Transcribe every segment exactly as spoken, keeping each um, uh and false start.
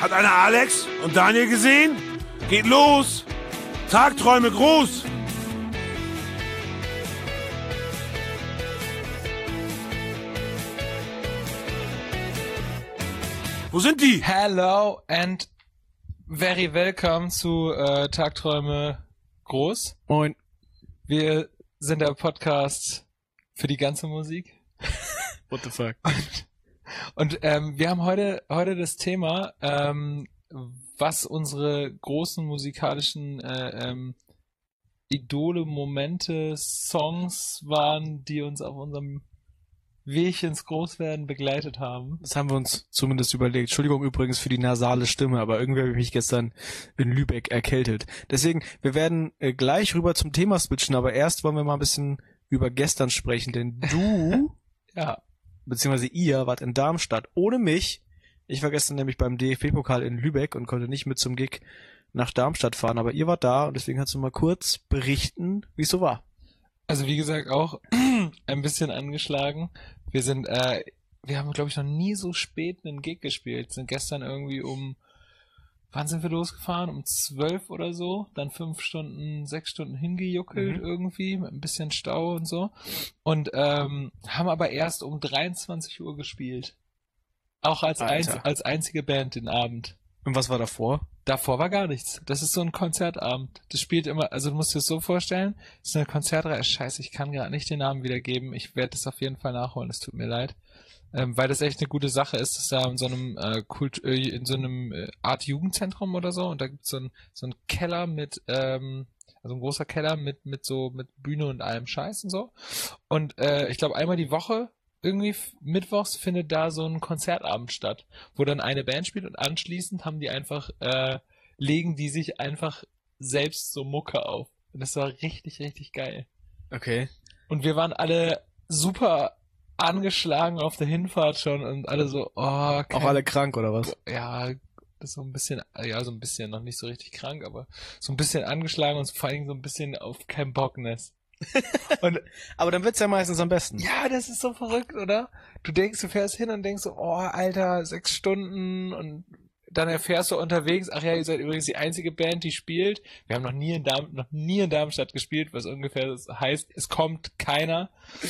Hat einer Alex und Daniel gesehen? Geht los! Tagträume groß! Wo sind die? Hello and very welcome zu äh, Tagträume groß. Moin. Wir sind der Podcast für die ganze Musik. What the fuck? Und, und ähm, wir haben heute heute das Thema, ähm, was unsere großen musikalischen äh, ähm, Idole, Momente, Songs waren, die uns auf unserem Weg ins Großwerden begleitet haben. Das haben wir uns zumindest überlegt. Entschuldigung übrigens für die nasale Stimme, aber irgendwie habe ich mich gestern in Lübeck erkältet. Deswegen, wir werden äh, gleich rüber zum Thema switchen, aber erst wollen wir mal ein bisschen über gestern sprechen, denn du, ja, beziehungsweise ihr wart in Darmstadt ohne mich. Ich war gestern nämlich beim D F B-Pokal in Lübeck und konnte nicht mit zum Gig nach Darmstadt fahren, aber ihr wart da und deswegen kannst du mal kurz berichten, wie es so war. Also wie gesagt auch ein bisschen angeschlagen. Wir sind, äh, wir haben glaube ich noch nie so spät einen Gig gespielt. Sind gestern irgendwie um, wann sind wir losgefahren? Um zwölf oder so. Dann fünf Stunden, sechs Stunden hingejuckelt mhm. irgendwie mit ein bisschen Stau und so. Und ähm, haben aber erst um dreiundzwanzig Uhr gespielt. Auch als, einz- als einzige Band den Abend. Und was war davor? Davor war gar nichts. Das ist so ein Konzertabend. Das spielt immer, also du musst dir das so vorstellen, das ist eine Konzertreihe. Scheiße, ich kann gerade nicht den Namen wiedergeben. Ich werde das auf jeden Fall nachholen, es tut mir leid. Ähm, weil das echt eine gute Sache ist, dass da in so einem äh, Kult, äh, in so einem äh, Art Jugendzentrum oder so, und da gibt's so ein so ein Keller mit, ähm, also ein großer Keller mit mit so mit Bühne und allem Scheiß und so. Und äh, ich glaube einmal die Woche irgendwie f- mittwochs findet da so ein Konzertabend statt, wo dann eine Band spielt und anschließend haben die einfach, äh, legen die sich einfach selbst so Mucke auf. Und das war richtig, richtig geil. Okay. Und wir waren alle super angeschlagen auf der Hinfahrt schon und alle so, oh, kein, Auch alle krank oder was? ja, das ist so ein bisschen, ja, so ein bisschen, noch nicht so richtig krank, aber so ein bisschen angeschlagen und vor allen Dingen so ein bisschen auf kein Bockness. Und aber dann wird's ja meistens am besten. ja, das ist so verrückt, oder? Du denkst, du fährst hin und denkst so, oh, Alter, sechs Stunden und dann erfährst du unterwegs, ach ja, ihr seid übrigens die einzige Band, die spielt. Wir haben noch nie in Darm- noch nie in Darmstadt gespielt, was ungefähr das heißt, es kommt keiner.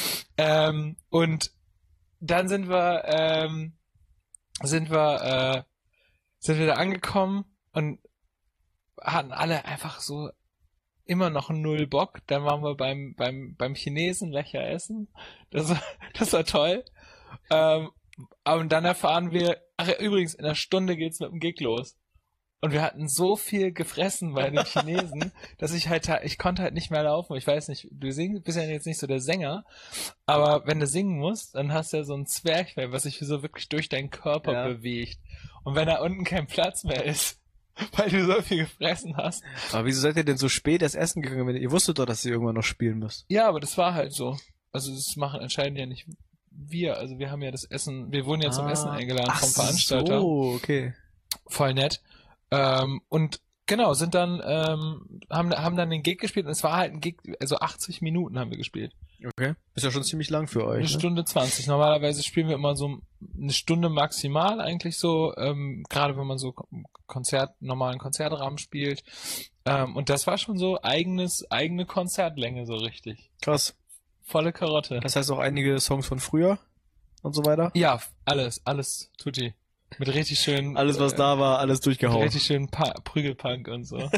Ähm, und dann sind wir, ähm, sind wir, äh, sind wir da angekommen und hatten alle einfach so immer noch null Bock. Dann waren wir beim beim beim Chinesen Lecher essen. Das war, das war toll. Ähm, und dann erfahren wir, ach ja, übrigens, in einer Stunde geht's mit dem Gig los. Und wir hatten so viel gefressen bei den Chinesen, dass ich halt, ich konnte halt nicht mehr laufen. Ich weiß nicht, du singst, bist ja jetzt nicht so der Sänger, aber wenn du singen musst, dann hast du ja so ein Zwerchfell, was sich so wirklich durch deinen Körper Ja. bewegt. Und wenn da unten kein Platz mehr ist, weil du so viel gefressen hast. Aber wieso seid ihr denn so spät erst essen gegangen? Wenn ihr, ihr wusstet doch, dass ihr irgendwann noch spielen müsst. Ja, aber das war halt so. Also das machen entscheiden ja nicht wir. Also wir haben ja das Essen, wir wurden ja zum Ah. Essen eingeladen Ach vom Veranstalter. so, okay. Voll nett. Ähm, und genau, sind dann, ähm, haben, haben dann den Gig gespielt und es war halt ein Gig, also achtzig Minuten haben wir gespielt. Okay. Ist ja schon ziemlich lang für euch. Eine Ne? Stunde zwanzig. Normalerweise spielen wir immer so eine Stunde maximal eigentlich so, ähm, gerade wenn man so Konzert, normalen Konzertrahmen spielt. Ähm, und das war schon so eigenes, eigene Konzertlänge so richtig. Krass. Volle Karotte. Das heißt auch einige Songs von früher und so weiter? Ja, alles, alles, tutti. Mit richtig schön. Alles, was äh, da war, alles mit durchgehauen. richtig schön pa- Prügelpunk und so.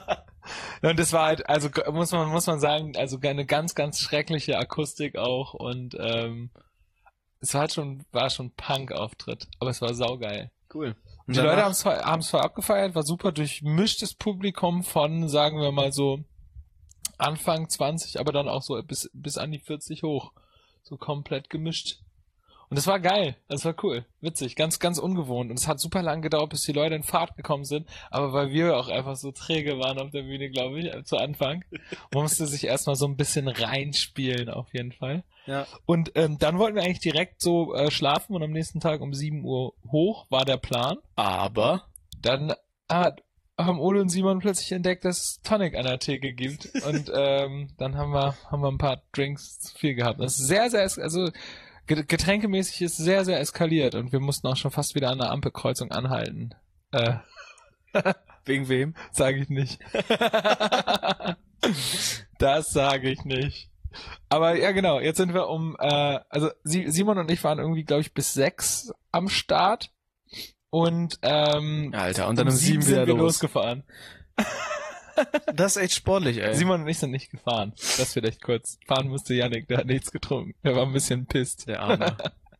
Und das war halt, also g- muss man, muss man sagen, also eine ganz, ganz schreckliche Akustik auch und ähm, es war halt schon, war schon Punk-Auftritt, aber es war saugeil. Cool. Und die Leute haben es voll, haben's voll abgefeiert, war super durchmischtes Publikum von, sagen wir mal so, Anfang zwanzig, aber dann auch so bis, bis an die vierzig hoch. So komplett gemischt. Und das war geil, das war cool, witzig, ganz, ganz ungewohnt. Und es hat super lang gedauert, bis die Leute in Fahrt gekommen sind, aber weil wir auch einfach so träge waren auf der Bühne, glaube ich, zu Anfang, man musste sich erstmal so ein bisschen reinspielen, auf jeden Fall. Ja. Und ähm, dann wollten wir eigentlich direkt so äh, schlafen und am nächsten Tag um sieben Uhr hoch, war der Plan. Aber Dann hat, haben Ole und Simon plötzlich entdeckt, dass es Tonic an der Theke gibt. Und ähm, dann haben wir, haben wir ein paar Drinks zu viel gehabt. Das ist sehr, sehr, also getränkemäßig ist sehr, sehr eskaliert und wir mussten auch schon fast wieder an der Ampelkreuzung anhalten. Äh, Wegen wem? sage ich nicht. Das sage ich nicht. Aber ja, genau, jetzt sind wir um, äh, also Sie, Simon und ich waren irgendwie, glaube ich, bis sechs am Start und ähm, Alter, und dann um um sieben sind wieder wir los. losgefahren. Das ist echt sportlich, ey. Simon und ich sind nicht gefahren. Das vielleicht kurz. Fahren musste Yannick, der hat nichts getrunken. Der war ein bisschen pisst. Der Arme.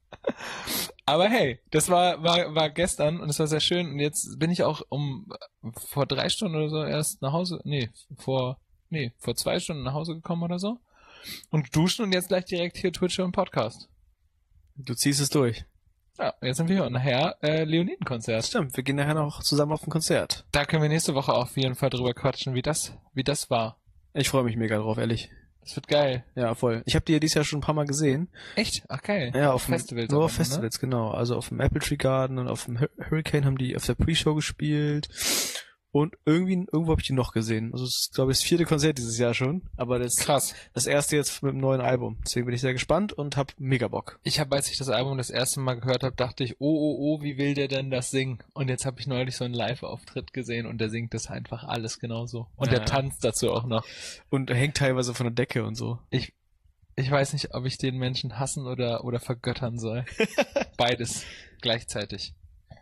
Aber hey, das war, war, war gestern und es war sehr schön und jetzt bin ich auch um, vor drei Stunden oder so erst nach Hause, nee, vor, nee, vor zwei Stunden nach Hause gekommen oder so und duschen und jetzt gleich direkt hier Twitch und Podcast. Du ziehst es durch. Ja, jetzt sind wir hier und nachher äh, Leoniden-Konzert. Stimmt, wir gehen nachher noch zusammen auf ein Konzert. Da können wir nächste Woche auf jeden Fall drüber quatschen, wie das, wie das war. Ich freue mich mega drauf, ehrlich. Das wird geil. Ja, voll. Ich habe die ja dieses Jahr schon ein paar Mal gesehen. Echt? Ach geil. Ja, auf Festivals. Dem, nur aber, auf Festivals, genau. Also auf dem Apple Tree Garden und auf dem Hur- Hurricane haben die auf der Pre-Show gespielt. Und irgendwie, irgendwo habe ich die noch gesehen. Also es ist, glaube ich, das vierte Konzert dieses Jahr schon. Aber das, Ne? Krass. das erste jetzt mit dem neuen Album. Deswegen bin ich sehr gespannt und hab mega Bock. Ich habe, als ich das Album das erste Mal gehört habe, dachte ich, oh, oh, oh, wie will der denn das singen? Und jetzt habe ich neulich so einen Live-Auftritt gesehen und der singt das einfach alles genauso. Und Ja, der tanzt dazu auch noch. Und hängt teilweise von der Decke und so. Ich, ich weiß nicht, ob ich den Menschen hassen oder, oder vergöttern soll. Beides gleichzeitig.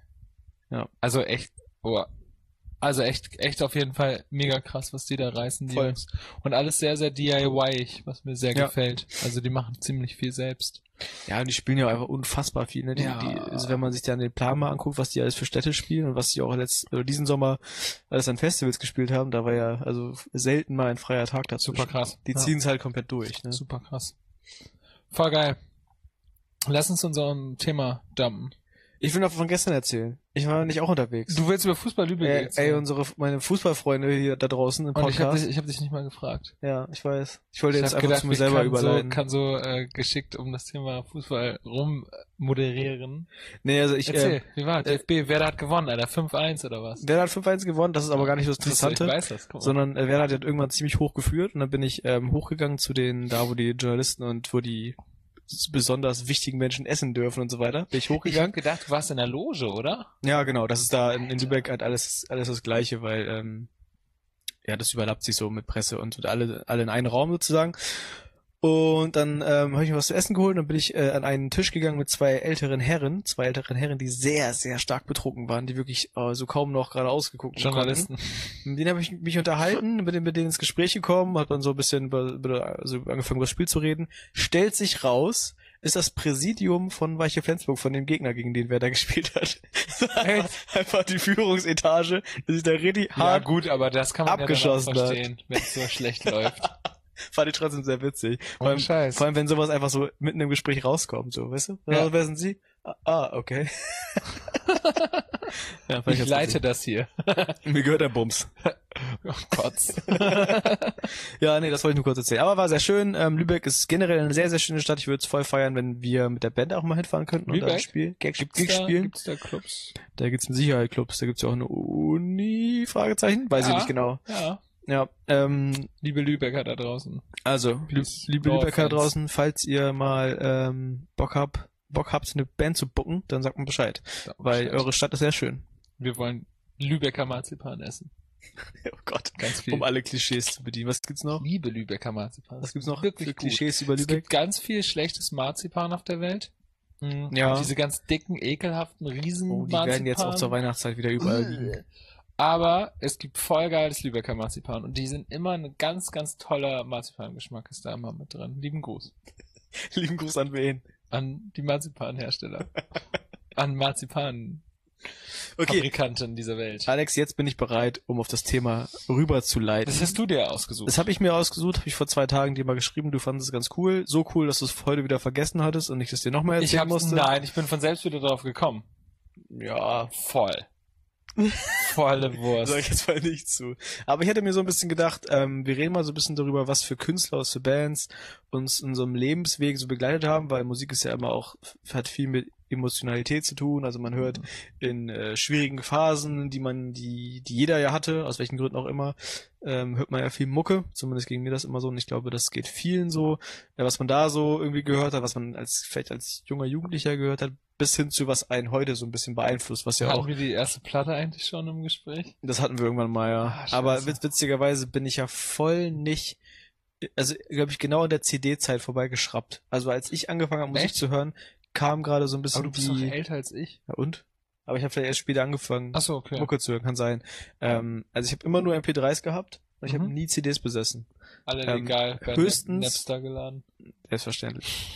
Ja. Also echt, oh, also echt, echt auf jeden Fall mega krass, was die da reißen, die Voll. Jungs. Und alles sehr, sehr D I Y-ig, was mir sehr Ja. gefällt. Also die machen ziemlich viel selbst. Ja, und die spielen ja einfach unfassbar viel, ne? Die, Ja. die, also wenn man sich dann den Plan mal anguckt, was die alles für Städte spielen und was die auch letzt, oder diesen Sommer alles an Festivals gespielt haben, da war ja also selten mal ein freier Tag dazu. Super krass. Die Ja. ziehen es halt komplett durch, ne? Super krass. Voll geil. Lass uns unserem Thema dumpen. Ich will noch von gestern erzählen. Ich war nicht auch unterwegs. Du willst über Fußball Lübeck Ey, erzählen. ey, unsere, meine Fußballfreunde hier da draußen im Und ich habe Podcast. dich, ich hab dich nicht mal gefragt. Ja, ich weiß. Ich wollte Ich jetzt habe einfach gedacht, zu mir ich selber kann überleiten. so, kann so äh, geschickt um das Thema Fußball rummoderieren. Nee, also ich, Erzähl, äh, wie war D F B? Wer hat gewonnen, Alter? fünf eins oder was? Werder hat fünf eins gewonnen, das ist aber gar nicht das Das ist- ich Interessante. weiß das, guck mal. Sondern äh, Werder hat ja irgendwann ziemlich hoch geführt und dann bin ich ähm, hochgegangen zu den, da wo die Journalisten und wo die besonders wichtigen Menschen essen dürfen und so weiter. Bin ich Ich habe hochgegangen. gedacht, du warst in der Loge, oder? Ja, genau, das ist da in, in Lübeck halt alles, alles das Gleiche, weil ähm, ja, das überlappt sich so mit Presse und so, alle, alle in einen Raum sozusagen. Und dann ähm, habe ich mir was zu essen geholt und dann bin ich äh, an einen Tisch gegangen mit zwei älteren Herren, zwei älteren Herren, die sehr, sehr stark betrunken waren, die wirklich äh, so kaum noch gerade ausgeguckt Journalisten. Mit denen habe ich mich unterhalten, mit denen, mit denen ins Gespräch gekommen, hat dann so ein bisschen über, über, also angefangen, über das Spiel zu reden. Stellt sich raus, ist das Präsidium von Weiche Flensburg, von dem Gegner, gegen den wer da gespielt hat. Einfach die Führungsetage, dass ich da richtig Ja hart, gut, aber das kann man abgeschossen ja dann auch hat. verstehen, wenn es so schlecht läuft. fand ich trotzdem sehr witzig. Vor Ohne allem, Scheiß. vor allem, wenn sowas einfach so mitten im Gespräch rauskommt, so, weißt du? Ja. Ja. Wer sind Sie? Ah, ah, okay. ja, fand Ich ganz leite witzig. das hier. Mir gehört der Bums. Oh Gott. Ja, nee, das wollte ich nur kurz erzählen. Aber war sehr schön. Ähm, Lübeck ist generell eine sehr, sehr schöne Stadt. Ich würde es voll feiern, wenn wir mit der Band auch mal hinfahren könnten und Lübeck? ein Spiel, Gag, Gibt's Gig da, spielen. gibt's da Clubs? Da gibt's mit Sicherheit Clubs. Da gibt's ja auch eine Uni, Fragezeichen? Weiß Ja. ich nicht genau. Ja. Ja, ähm, Liebe Lübecker da draußen. also, lieb, Please, liebe no Lübecker da offense. draußen, falls ihr mal ähm, Bock habt, Bock habt, eine Band zu booken, dann sagt mir Bescheid. Ja, Weil Bescheid. eure Stadt ist sehr schön. Wir wollen Lübecker Marzipan essen. Oh Gott. Ganz viel. Um alle Klischees zu bedienen. Was gibt's noch? Ich liebe Lübecker Marzipan. Was gibt's noch Wirklich für gut. Klischees über Es Lübeck? gibt ganz viel schlechtes Marzipan auf der Welt. Mhm. Ja. Diese ganz dicken, ekelhaften Riesen Oh, die werden jetzt auch zur Weihnachtszeit wieder überall liegen. Aber es gibt voll geiles Lübecker Marzipan und die sind immer ein ganz, ganz toller Marzipangeschmack ist da immer mit drin. Lieben Gruß Lieben Gruß an wen? an die Marzipanhersteller. An Marzipan Okay, Fabrikanten dieser Welt. Alex, jetzt bin ich bereit, um auf das Thema rüberzuleiten. Das hast du dir ausgesucht. Das habe ich mir ausgesucht, habe ich vor zwei Tagen dir mal geschrieben, du fandest es ganz cool. So cool, dass du es heute wieder vergessen hattest und ich das dir nochmal ich erzählen hab's, musste. nein, ich bin von selbst wieder drauf gekommen. Ja, Voll. Volle Wurst. sag ich jetzt mal nicht zu. Aber ich hätte mir so ein bisschen gedacht, ähm, wir reden mal so ein bisschen darüber, was für Künstler, was für Bands uns in so einem Lebensweg so begleitet haben, weil Musik ist ja immer auch, hat viel mit Emotionalität zu tun. Also man hört in äh, schwierigen Phasen, die man, die, die jeder ja hatte, aus welchen Gründen auch immer, ähm, hört man ja viel Mucke. Zumindest ging mir das immer so und ich glaube, das geht vielen so. Ja, was man da so irgendwie gehört hat, was man als vielleicht als junger Jugendlicher gehört hat, bis hin zu was einen heute so ein bisschen beeinflusst, was ja Hatten auch, wir die erste Platte eigentlich schon im Gespräch? das hatten wir irgendwann mal, ja. Ah, scheiße. Aber witz, witzigerweise bin ich ja voll nicht, also glaube ich genau in der C D-Zeit vorbeigeschraubt. Also als ich angefangen habe, Musik Echt? zu hören, kam gerade so ein Aber bisschen du bist doch die... älter als ich. Ja, und? Aber ich habe vielleicht erst später angefangen, Achso, okay. Mucke zu hören, kann sein. Ähm, also ich habe immer nur M P dreis gehabt und ich Mhm. habe nie C Ds besessen. Alle Ähm, legal bei höchstens- Napster geladen. Selbstverständlich.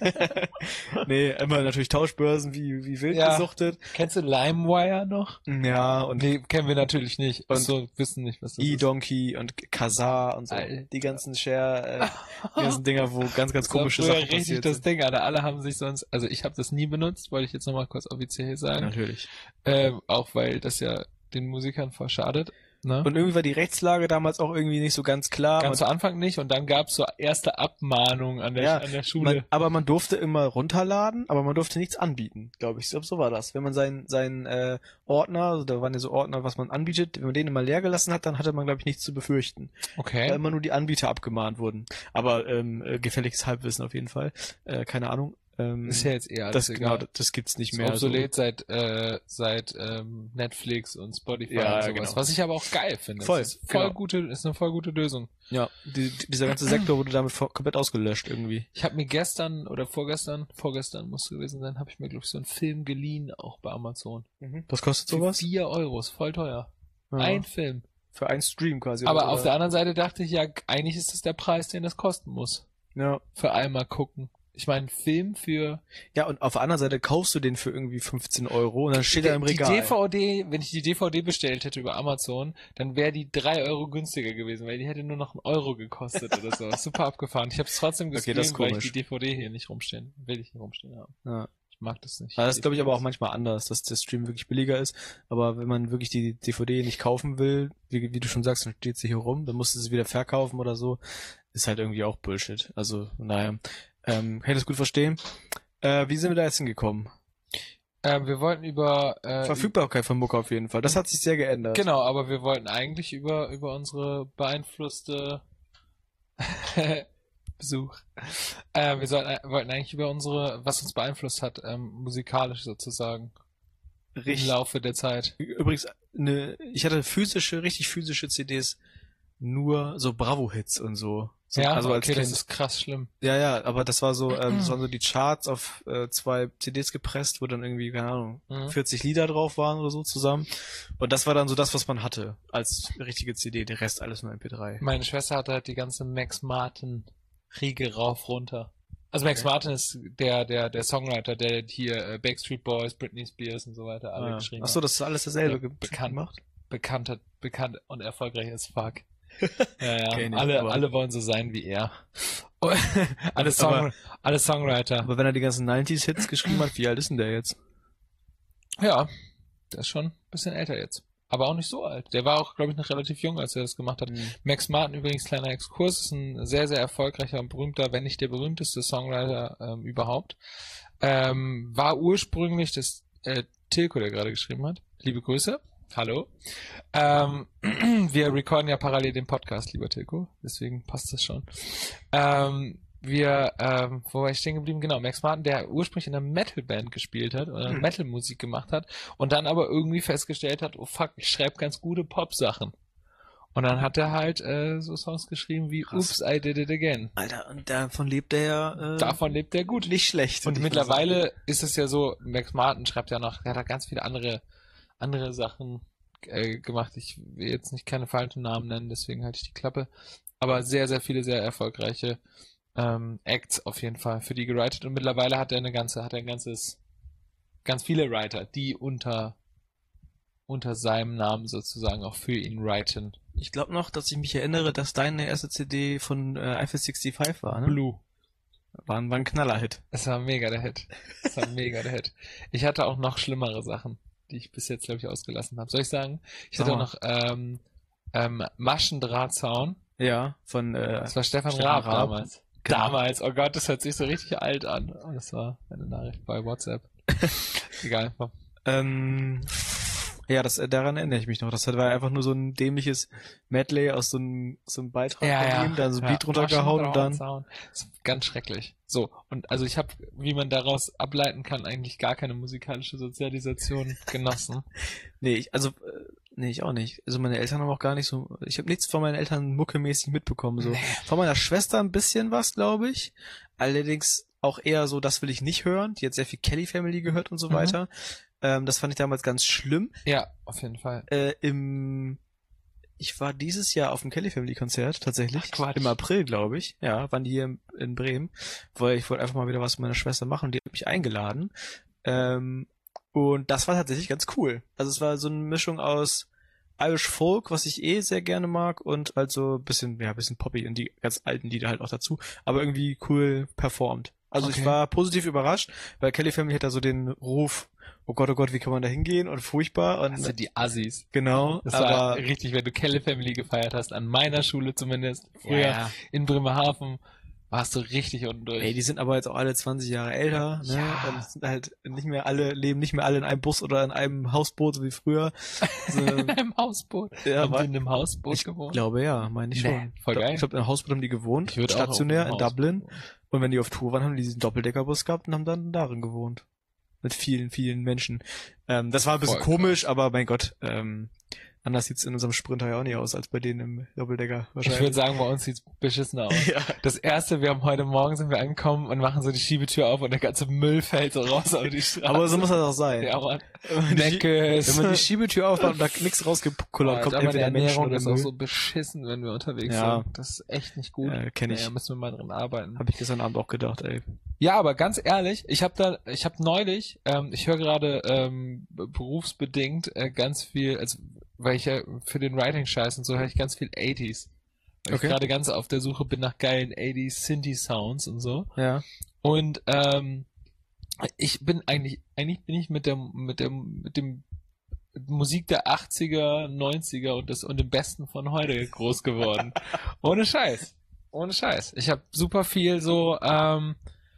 Nee, immer natürlich Tauschbörsen wie, wie wild Ja. gesuchtet. Kennst du LimeWire noch? Ja, und Nee, kennen wir natürlich nicht. Und Achso, wissen nicht, was das ist. E-Donkey und Kazaa und so. Alter. Die ganzen Share, äh, die ganzen Dinger, wo ganz, ganz Das war komische früher Sachen richtig passiert das sind. Ding, Alter. Alle haben sich sonst, also ich habe das nie benutzt, wollte ich jetzt nochmal kurz offiziell sagen. Natürlich. Ähm, auch weil das ja den Musikern verschadet. Ne? Und irgendwie war die Rechtslage damals auch irgendwie nicht so ganz klar. Ganz Man- zu Anfang nicht und dann gab's so erste Abmahnungen an der, Ja, an der Schule. Man, aber man durfte immer runterladen, aber man durfte nichts anbieten, glaube ich. So, so war das. Wenn man seinen seinen äh, Ordner, also da waren ja so Ordner, was man anbietet, wenn man den immer leer gelassen hat, dann hatte man, glaube ich, nichts zu befürchten. Okay. Weil immer nur die Anbieter abgemahnt wurden. Aber ähm, äh, gefälliges Halbwissen auf jeden Fall. Äh, keine Ahnung. Ähm, Ist ja jetzt eher alles das, egal. genau, das gibt's nicht Ist mehr. obsolet seit äh, seit ähm, Netflix und Spotify Ja, und sowas. genau. Was ich aber auch geil finde. Voll, Das ist voll genau. gute, ist eine voll gute Lösung. So. Ja, die, die, dieser ganze Sektor wurde damit vo- komplett ausgelöscht irgendwie. Ich habe mir gestern oder vorgestern, vorgestern muss gewesen sein, habe ich mir glaube ich so einen Film geliehen, auch bei Amazon. Was kostet Für sowas? vier Euro, ist voll teuer. Ja. Ein Film. Für einen Stream quasi. Aber oder? auf der anderen Seite dachte ich, ja, eigentlich ist das der Preis, den das kosten muss. Ja. Für einmal gucken. Ich meine, Film für... Ja, und auf der anderen Seite kaufst du den für irgendwie fünfzehn Euro und dann steht er im Regal. Die D V D, wenn ich die D V D bestellt hätte über Amazon, dann wäre die drei Euro günstiger gewesen, weil die hätte nur noch einen Euro gekostet oder so. Super abgefahren. Ich habe es trotzdem Okay, gestreamt, das ist weil ich komisch. die D V D hier nicht rumstehen, will ich hier rumstehen haben. Ja. Ich mag das nicht. Also das ist, glaube ich, aber auch manchmal anders, dass der Stream wirklich billiger ist. Aber wenn man wirklich die D V D nicht kaufen will, wie, wie du schon sagst, dann steht sie hier rum, dann musst du sie wieder verkaufen oder so. Ist halt irgendwie auch Bullshit. Also, naja. Ähm, kann ich das gut verstehen. Äh, wie sind wir da jetzt hingekommen? Ähm, wir wollten über... Äh, Verfügbarkeit von Mucke auf jeden Fall. Das hat sich sehr geändert. Genau, aber wir wollten eigentlich über, über unsere beeinflusste Besuch. Äh, wir sollten, wollten eigentlich über unsere, was uns beeinflusst hat, ähm, musikalisch sozusagen. Im Richtig. Laufe der Zeit. Übrigens, ne, ich hatte physische, richtig physische C Ds, nur so Bravo-Hits und so. so Ja, also als okay, das Kind. ist krass schlimm. Ja, ja, aber das war so, ähm, das waren so die Charts auf äh, zwei C Ds gepresst, wo dann irgendwie, keine Ahnung, Mhm. vierzig Lieder drauf waren oder so zusammen. Und das war dann so das, was man hatte als richtige C D. Der Rest alles nur M P drei. Meine Schwester hatte halt die ganze Max Martin Riege rauf runter. Also Max Okay. Martin ist der, der, der Songwriter, der hier äh, Backstreet Boys, Britney Spears und so weiter alle Ah, geschrieben ach so, hat. das ist alles dasselbe Ja, ge- bekannt. gemacht? Bekannt, bekannt und erfolgreich as fuck. Ja, ja. Kenn ich, alle, aber- alle wollen so sein wie er. alle, Aber- Song, alle Songwriter. Aber wenn er die ganzen neunziger-Hits geschrieben hat, wie alt ist denn der jetzt? Ja, der ist schon ein bisschen älter jetzt. Aber auch nicht so alt. Der war auch, glaube ich, noch relativ jung, als er das gemacht hat. Max Martin, übrigens, kleiner Exkurs, ist ein sehr, sehr erfolgreicher und berühmter, wenn nicht der berühmteste Songwriter ähm, überhaupt. Ähm, war ursprünglich das äh, Tilko, der gerade geschrieben hat. Liebe Grüße. Hallo. Ähm, wir recorden ja parallel den Podcast, lieber Tilko. Deswegen passt das schon. Ähm, wir, ähm, wo war ich stehen geblieben? Genau, Max Martin, der ursprünglich in einer Metal-Band gespielt hat oder Hm. Metal-Musik gemacht hat und dann aber irgendwie festgestellt hat, oh fuck, ich schreibe ganz gute Pop-Sachen. Und dann hat er halt äh, so Songs geschrieben wie Krass. Oops, I Did It Again. Alter, und davon lebt er ja äh, Davon lebt er gut. nicht schlecht. Und würd ich mal mittlerweile ist es ja so, Max Martin schreibt ja noch, er hat da ganz viele andere, andere Sachen äh, gemacht. Ich will jetzt nicht keine falschen Namen nennen, deswegen halte ich die Klappe. Aber sehr, sehr viele, sehr erfolgreiche ähm, Acts auf jeden Fall für die gewritet. Und mittlerweile hat er eine ganze, hat er ein ganzes, ganz viele Writer, die unter, unter seinem Namen sozusagen auch für ihn writen. sagen. Ich glaube noch, dass ich mich erinnere, dass deine erste C D von äh, Eiffel sechsundsiebzig war, ne? Blue. War, ein- war ein Knallerhit. Es war mega der Hit. Es war mega der Hit. Ich hatte auch noch schlimmere Sachen, die ich bis jetzt, glaube ich, ausgelassen habe. Soll ich sagen? Ich Sag hatte auch mal. noch ähm, ähm, Maschendrahtzaun. Ja, von äh, Das war Stefan, Stefan Raab, Raab. damals. Genau. Damals, oh Gott, das hört sich so richtig alt an. Oh, das war eine Nachricht bei WhatsApp. Egal. ähm, Ja, das, äh, daran erinnere ich mich noch. Das war einfach nur so ein dämliches Medley aus so einem, so einem Beitrag von ihm, dann so ein Beat runtergehauen und dann... Das ist ganz schrecklich. So, und also ich habe, wie man daraus ableiten kann, eigentlich gar keine musikalische Sozialisation genossen. Nee, ich, also, äh, nee, ich auch nicht. Also meine Eltern haben auch gar nicht so... Ich habe nichts von meinen Eltern muckemäßig mitbekommen. So. Nee. Von meiner Schwester ein bisschen was, glaube ich. Allerdings auch eher so, das will ich nicht hören. Die hat sehr viel Kelly Family gehört und so Mhm. weiter. Ähm, das fand ich damals ganz schlimm. Ja, auf jeden Fall. Äh, im, ich war dieses Jahr auf dem Kelly Family Konzert, tatsächlich. Ach, Quatsch. Im April, glaube ich. Ja, waren die hier in, in Bremen. Weil ich wollte einfach mal wieder was mit meiner Schwester machen. Die hat mich eingeladen. Ähm, und das war tatsächlich ganz cool. Also es war so eine Mischung aus Irish Folk, was ich eh sehr gerne mag, und halt so ein bisschen, ja, ein bisschen Poppy und die ganz alten Lieder halt auch dazu. Aber irgendwie cool performt. Also Okay. ich war positiv überrascht, weil Kelly Family hat da so den Ruf, oh Gott, oh Gott, wie kann man da hingehen und furchtbar und Das sind die Assis. genau, Das war aber richtig, wenn du Kelly Family gefeiert hast, an meiner Schule zumindest, früher ja, in Bremerhaven, warst du richtig unten durch. ey, die sind aber jetzt auch alle zwanzig Jahre älter, ne? Ja. Und sind halt nicht mehr alle, leben nicht mehr alle in einem Bus oder in einem Hausboot, so wie früher. So, in einem Hausboot. ja, Haben war, die in einem Hausboot ich gewohnt? glaube ja, meine ich Nee, schon. voll geil. Ich glaube, in einem Hausboot haben die gewohnt, Ich würde auch stationär auf einem in Dublin. Hausboot wohnen. Und wenn die auf Tour waren, haben die diesen Doppeldeckerbus gehabt und haben dann darin gewohnt. Mit vielen, vielen Menschen. Ähm, das war ein bisschen Voll komisch, aber mein Gott, ähm, anders sieht's in unserem Sprinter ja auch nicht aus, als bei denen im Doppeldecker Ich wahrscheinlich. würde sagen, bei uns sieht's beschissener aus. ja. Das erste, wir haben heute Morgen sind wir angekommen und machen so die Schiebetür auf und der ganze Müll fällt so raus auf die Straße. Aber so muss das auch sein. Ja, Mann. Wenn man die, Meckes. wenn man die Schiebetür aufmacht und da nichts rausgekullert, kommt aber entweder die Menschen Ernährung oder ist auch Müll. so beschissen, wenn wir unterwegs Ja. sind. Das ist echt nicht gut. Äh, kenn ich. Naja, müssen wir mal dran arbeiten. Habe ich gestern Abend auch gedacht, ey. Ja, aber ganz ehrlich, ich habe da, ich habe neulich, ähm, ich höre gerade ähm, berufsbedingt äh, ganz viel, also weil ich ja für den Writing-Scheiß und so höre ich ganz viel achtziger. Weil Okay. ich gerade ganz auf der Suche bin nach geilen achtziger Synthi-Sounds und so. Ja. Und ähm, ich bin eigentlich, eigentlich bin ich mit der, mit dem, mit dem Musik der achtziger, neunziger und das und dem Besten von heute groß geworden. Ohne Scheiß. Ohne Scheiß. Ich habe super viel so ähm,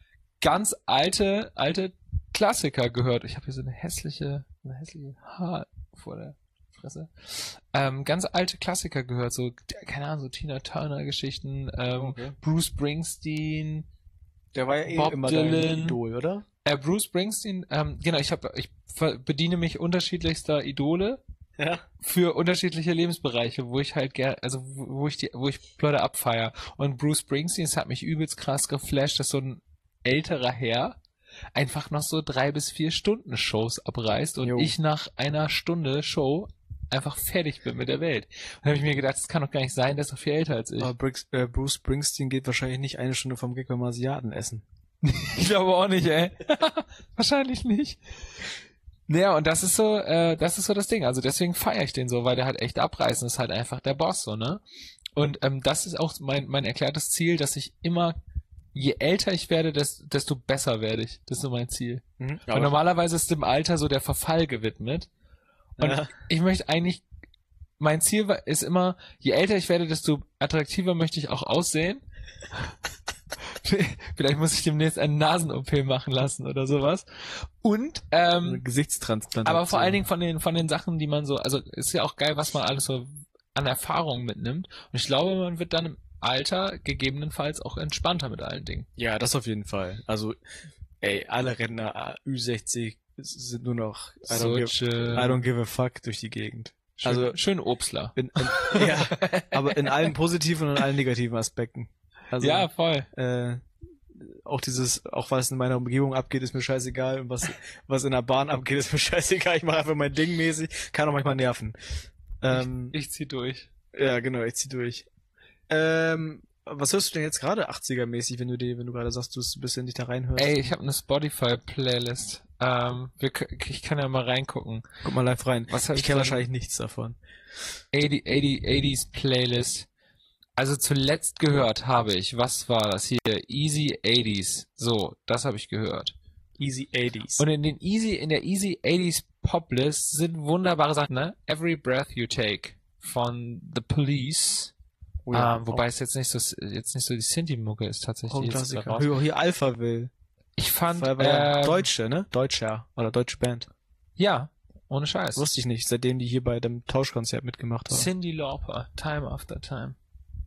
ganz alte, alte Klassiker gehört. Ich habe hier so eine hässliche, eine hässliche Haar vor der Fresse. Ähm, ganz alte Klassiker gehört, so, keine Ahnung, so Tina Turner-Geschichten, ähm, Okay. Bruce Springsteen, Der war ja eh Bob immer Dylan. dein Idol, oder? äh, Bruce Springsteen, ähm, genau, ich habe, ich ver- bediene mich unterschiedlichster Idole Ja. für unterschiedliche Lebensbereiche, wo ich halt gerne, also wo wo ich die, wo ich Leute abfeier. Und Bruce Springsteen, das hat mich übelst krass geflasht, dass so ein älterer Herr einfach noch so drei bis vier Stunden Shows abreißt und Jo. ich nach einer Stunde Show einfach fertig bin mit der Welt. Und da habe ich mir gedacht, das kann doch gar nicht sein, der ist doch viel älter als ich. Aber Briggs, äh, Bruce Springsteen geht wahrscheinlich nicht eine Stunde vom Gig beim Asiaten essen. Ich glaube auch nicht, ey. Wahrscheinlich nicht. Naja, und das ist so, äh, das ist so das Ding. Also deswegen feiere ich den so, weil der halt echt abreißen ist halt einfach der Boss, so, ne? Und ähm, das ist auch mein, mein erklärtes Ziel, dass ich immer, je älter ich werde, des, desto besser werde ich. Das ist so mein Ziel. Mhm. Und normalerweise ist dem Alter so der Verfall gewidmet. Und Ja. ich möchte eigentlich, mein Ziel war, ist immer, je älter ich werde, desto attraktiver möchte ich auch aussehen. Vielleicht muss ich demnächst eine Nasen-O P machen lassen oder sowas. Und, ähm, Eine Gesichtstransplantation. aber vor allen Dingen von den, von den Sachen, die man so, also ist ja auch geil, was man alles so an Erfahrung mitnimmt. Und ich glaube, man wird dann im Alter gegebenenfalls auch entspannter mit allen Dingen. Ja, das auf jeden Fall. Also, ey, alle Rentner Ü sechzig sind nur noch I don't, So give, chill. I don't give a fuck durch die Gegend. Schön, also- schön Obstler. In, in, ja, aber in allen positiven und in allen negativen Aspekten. Also, Ja, voll. äh, auch dieses, auch was in meiner Umgebung abgeht, ist mir scheißegal, und was, was in der Bahn abgeht, ist mir scheißegal. Ich mache einfach mein Ding mäßig, kann auch manchmal nerven. Ähm, Ich zieh durch. ja, genau, ich zieh durch. Ähm, was hörst du denn jetzt gerade achtziger-mäßig, wenn du die, wenn du gerade sagst, du ein bisschen nicht da reinhörst? Ey, ich habe eine Spotify-Playlist. Ähm, wir, k- ich kann ja mal reingucken. Guck mal live rein. Was hab Ich ich kenne denn? wahrscheinlich nichts davon. achtzig, achtzig, achtziger Playlist. Also zuletzt gehört habe ich, was war das hier? Easy achtziger. So, das habe ich gehört. Easy eighties. Und in den Easy, in der Easy achtziger Poplist sind wunderbare Sachen, ne? Every Breath You Take von The Police. Oh ja, ähm, wobei es jetzt nicht so, jetzt nicht so die Sinti-Mucke ist auch tatsächlich. ein jetzt Klassiker. raus. Hier, hier Alpha will. Ich fand, Weil, weil ja ähm, Deutsche, ne? Deutscher. Oder deutsche Band. ja, Ohne Scheiß. Wusste ich nicht, seitdem die hier bei dem Tauschkonzert mitgemacht haben. Cyndi Lauper, Time After Time.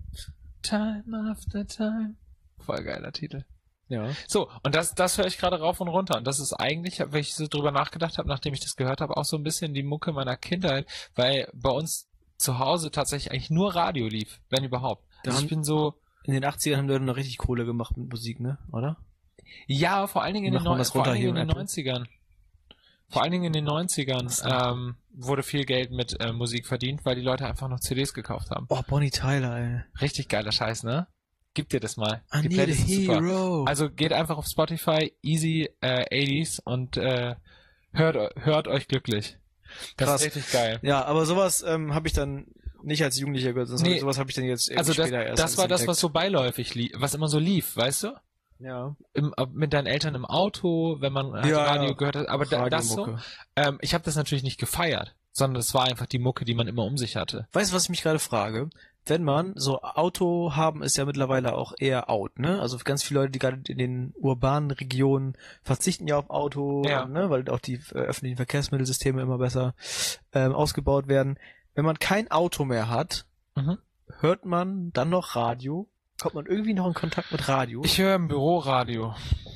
Time After Time. Voll geiler Titel. Ja. So, und das, das höre ich gerade rauf und runter. Und das ist eigentlich, wenn ich so drüber nachgedacht habe, nachdem ich das gehört habe, auch so ein bisschen die Mucke meiner Kindheit, weil bei uns zu Hause tatsächlich eigentlich nur Radio lief, wenn überhaupt. Da Also haben- ich bin so, In den achtzigern haben Leute noch richtig Kohle gemacht mit Musik, ne? Oder? ja, vor allen Dingen in den, Macht man Neu- das vor runter allen hier Dingen in den im Apple? neunzigern. Vor allen Dingen in den neunzigern ähm, wurde viel Geld mit äh, Musik verdient, weil die Leute einfach noch C Ds gekauft haben. Oh, Bonnie Tyler, ey. Richtig geiler Scheiß, ne? Gib dir das mal. I Die need a Playlist ist super. hero. Also geht einfach auf Spotify, Easy äh, achtziger und äh, hört, hört euch glücklich. Das Krass. ist richtig geil. Ja, aber sowas ähm, habe ich dann nicht als Jugendlicher gehört, sondern Nee. sowas habe ich dann jetzt irgendwie Also das, später erst das war das, entdeckt. was so beiläufig lief, was immer so lief, weißt du? Ja. Im, äh, mit deinen Eltern im Auto, wenn man halt Ja, Radio ja. gehört hat. Aber da, das so, Radiomucke. ähm, ich habe das natürlich nicht gefeiert, sondern es war einfach die Mucke, die man immer um sich hatte. Weißt du, was ich mich gerade frage? Wenn man, so Auto haben ist ja mittlerweile auch eher out, ne? Also ganz viele Leute, die gerade in den urbanen Regionen verzichten ja auf Auto, Ja. ne? Weil auch die äh, öffentlichen Verkehrsmittelsysteme immer besser ähm, ausgebaut werden. Wenn man kein Auto mehr hat, Mhm. hört man dann noch Radio? Kommt man irgendwie noch in Kontakt mit Radio? Ich höre im Büroradio.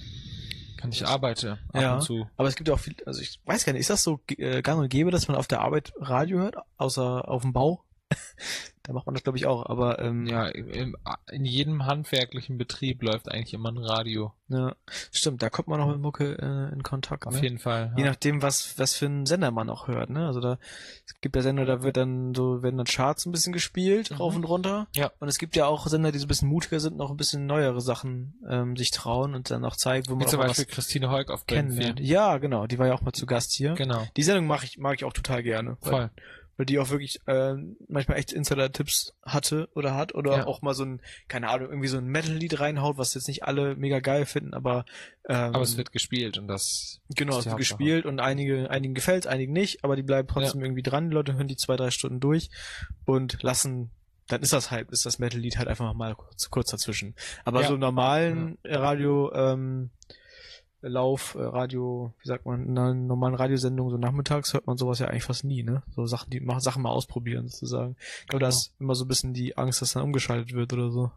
Und ich arbeite ab Ja. und zu. Aber es gibt ja auch viel, also ich weiß gar nicht, ist das so äh, gang und gäbe, dass man auf der Arbeit Radio hört, außer auf dem Bau? Da macht man das, glaube ich, auch, aber ähm, Ja, im, in jedem handwerklichen Betrieb läuft eigentlich immer ein Radio. ja, stimmt, da kommt man noch mit Mucke äh, in Kontakt. Auf Ne? jeden Fall. Je Ja. nachdem, was was für einen Sender man auch hört, ne? Also da es gibt ja Sender, da wird dann so werden dann Charts ein bisschen gespielt, Mhm. rauf und runter. Ja. Und es gibt ja auch Sender, die so ein bisschen mutiger sind, noch ein bisschen neuere Sachen ähm, sich trauen und dann auch zeigen, wo Wie man zum auch mal Beispiel was Christine Heuk auf Bremen kennenlernt. vier. Ja, genau, die war ja auch mal zu Gast hier. Genau. Die Sendung mag ich mag ich auch total gerne. Weil, Voll. weil die auch wirklich äh, manchmal echt Insider-Tipps hatte oder hat oder Ja. auch mal so ein, keine Ahnung, irgendwie so ein Metal-Lied reinhaut, was jetzt nicht alle mega geil finden, aber ähm, Aber es wird gespielt und das genau, ist es die wird Hauptsache. gespielt und einige, einigen gefällt, einigen nicht, aber die bleiben trotzdem irgendwie dran, die Leute hören die zwei, drei Stunden durch und lassen, dann ist das halt, ist das Metal-Lied halt einfach mal kurz, kurz dazwischen. Aber Ja. so normalen Radio, ähm, Lauf, äh, Radio, wie sagt man, in einer normalen Radiosendung, so nachmittags hört man sowas ja eigentlich fast nie, ne? So Sachen, die machen Sachen mal ausprobieren, sozusagen. Ich glaube, da Genau. ist immer so ein bisschen die Angst, dass dann umgeschaltet wird oder so.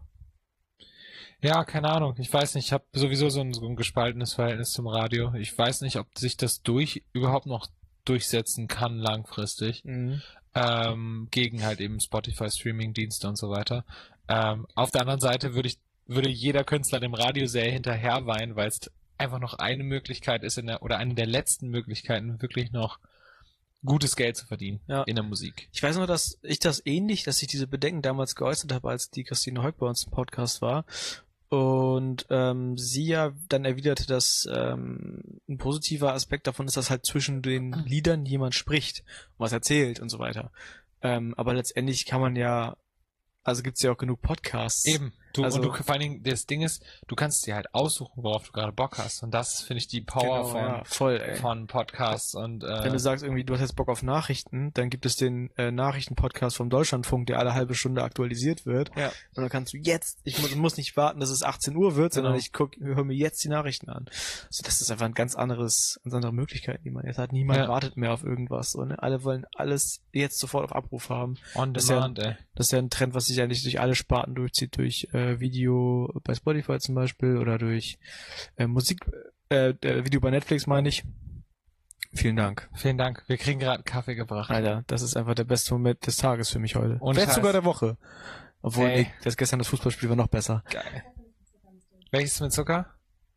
Ja, keine Ahnung. Ich weiß nicht. Ich habe sowieso so ein, so ein gespaltenes Verhältnis zum Radio. Ich weiß nicht, ob sich das durch überhaupt noch durchsetzen kann langfristig. Mhm. Ähm, gegen halt eben Spotify Streaming-Dienste und so weiter. Ähm, auf der anderen Seite würde ich, würde jeder Künstler dem Radio sehr hinterher weinen, weil es einfach noch eine Möglichkeit ist in der, oder eine der letzten Möglichkeiten, wirklich noch gutes Geld zu verdienen Ja. in der Musik. Ich weiß noch, dass ich das ähnlich, dass ich diese Bedenken damals geäußert habe, als die Christine Heuk bei uns im Podcast war. Und ähm, sie ja dann erwiderte, dass ähm, ein positiver Aspekt davon ist, dass halt zwischen den Liedern jemand spricht und was erzählt und so weiter. Ähm, aber letztendlich kann man ja, also gibt's ja auch genug Podcasts. Eben. Du, Also- und du, vor allen Dingen, das Ding ist, du kannst dir halt aussuchen, worauf du gerade Bock hast. Und das finde ich die Power Genau, von, ja, voll, ey. von Podcasts und Wenn äh, du sagst irgendwie, du hast jetzt Bock auf Nachrichten, dann gibt es den äh, Nachrichtenpodcast vom Deutschlandfunk, der alle halbe Stunde aktualisiert wird. Ja. Und dann kannst du jetzt, ich muss, muss nicht warten, dass es achtzehn Uhr wird, sondern Genau. ich guck, höre mir jetzt die Nachrichten an. Also das ist einfach ein ganz anderes, ganz andere Möglichkeit, die man jetzt hat. Niemand Ja. wartet mehr auf irgendwas. So, ne? Alle wollen alles jetzt sofort auf Abruf haben. on das ist ja- demand, ey. Das ist ja ein Trend, was sich eigentlich durch alle Sparten durchzieht, durch äh, Video bei Spotify zum Beispiel oder durch äh, Musik, äh, äh, Video bei Netflix meine ich. Vielen Dank. Vielen Dank. Wir kriegen gerade Kaffee gebracht. Alter, das ist einfach der beste Moment des Tages für mich heute. Ohne Vielleicht Scheiß. sogar der Woche. Obwohl, Ey. nee, das gestern das Fußballspiel war noch besser. Geil. Welches mit Zucker?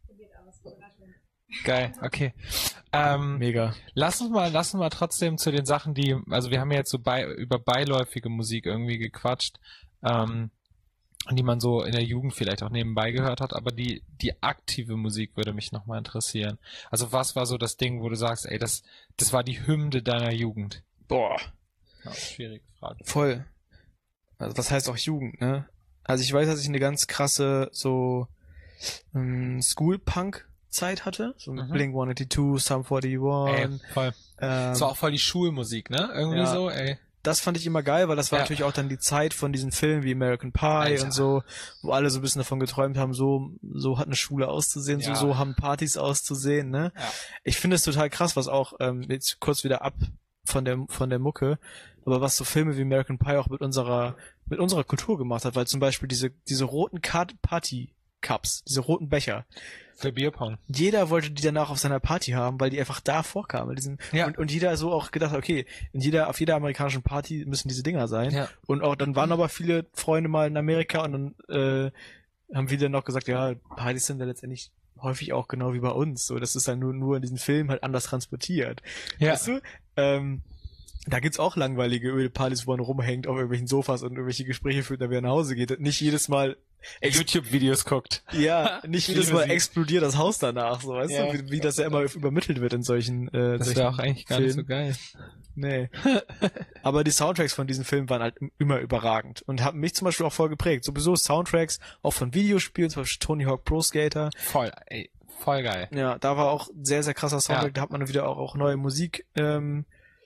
Geil, okay. Ähm, Mega. lass uns mal, lass uns mal trotzdem zu den Sachen, die, also wir haben ja jetzt so bei, über beiläufige Musik irgendwie gequatscht, ähm, die man so in der Jugend vielleicht auch nebenbei gehört hat, aber die, die aktive Musik würde mich nochmal interessieren. Also was war so das Ding, wo du sagst, ey, das, das war die Hymne deiner Jugend? Boah. Ja, schwierige Frage. Voll. Also was heißt auch Jugend, ne? Also ich weiß, dass ich eine ganz krasse so ähm, School-Punk-Zeit hatte. So mit Mhm. Blink one eighty-two, Sum Ey, forty-one. voll. Ähm, Das war auch voll die Schulmusik, ne? Irgendwie ja. so, ey. das fand ich immer geil, weil das war Ja. natürlich auch dann die Zeit von diesen Filmen wie American Pie Alter. und so, wo alle so ein bisschen davon geträumt haben, so so hat eine Schule auszusehen, Ja. so so haben Partys auszusehen, ne? Ja. Ich finde es total krass, was auch ähm, jetzt kurz wieder ab von der von der Mucke, aber was so Filme wie American Pie auch mit unserer mit unserer Kultur gemacht hat, weil zum Beispiel diese diese roten Party Cups, diese roten Becher. Für Bierpong. Jeder wollte die danach auf seiner Party haben, weil die einfach da vorkamen. Diesen, Ja. und, und jeder so auch gedacht, okay, in jeder, auf jeder amerikanischen Party müssen diese Dinger sein. Ja. Und auch dann waren aber viele Freunde mal in Amerika und dann äh, haben wieder noch gesagt, ja, Partys sind ja letztendlich häufig auch genau wie bei uns. So, das ist dann nur, nur in diesen Filmen halt anders transportiert. Ja. Weißt du? Ähm, da gibt's auch langweilige Ölpartys, wo man rumhängt auf irgendwelchen Sofas und irgendwelche Gespräche führt, da wieder nach Hause geht. Nicht jedes Mal ex- YouTube-Videos guckt. ja, nicht Ich jedes liebe Mal sie. explodiert das Haus danach, so, weißt Ja. du, wie, wie das ja immer übermittelt wird in solchen, äh, Das solchen wäre auch eigentlich gar nicht so Filmen. geil. Nee. Aber die Soundtracks von diesen Filmen waren halt immer überragend und haben mich zum Beispiel auch voll geprägt. Sowieso Soundtracks, auch von Videospielen, zum Beispiel Tony Hawk Pro Skater. Voll, ey, voll geil. Ja, da war auch sehr, sehr krasser Soundtrack. Ja. Da hat man wieder auch, auch neue Musik, ähm,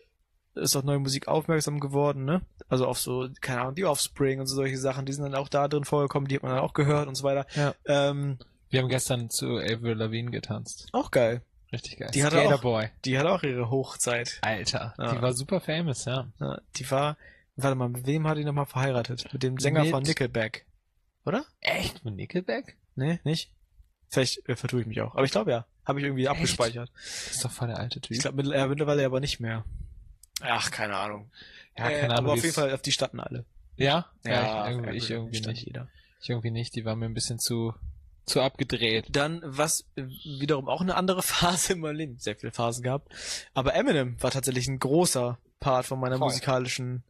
ist auf neue Musik aufmerksam geworden, ne? Also auf so, keine Ahnung, die Offspring und so solche Sachen, die sind dann auch da drin vorgekommen, die hat man dann auch gehört und so weiter. Ja. Ähm, Wir haben gestern zu Avril Lavigne getanzt. auch geil. Richtig geil. Die hatte auch- Skaterboy. Die hat auch ihre Hochzeit. Alter, Ja. die war super famous, ja. Ja, die war, warte mal, mit wem hat die nochmal verheiratet? Mit dem Sänger Mit- von Nickelback. Oder? Echt? Mit Nickelback? Nee, nicht? Vielleicht äh, vertue ich mich auch. Aber ich glaube ja. Habe ich irgendwie Echt? abgespeichert. Das ist doch voll der alte Typ. Ich glaube äh, mittlerweile aber nicht mehr. Ach, keine Ahnung. ja, Äh, keine Ahnung. aber die auf jeden ist- Fall, auf die standen alle. Ja? Ja, ich auf irgendwie, ich Apple irgendwie stand nicht. Jeder. Ich irgendwie nicht. Die war mir ein bisschen zu, zu abgedreht. Dann, was äh, wiederum auch eine andere Phase in meinem Leben, sehr viele Phasen gehabt, aber Eminem war tatsächlich ein großer Part von meiner Voll. musikalischen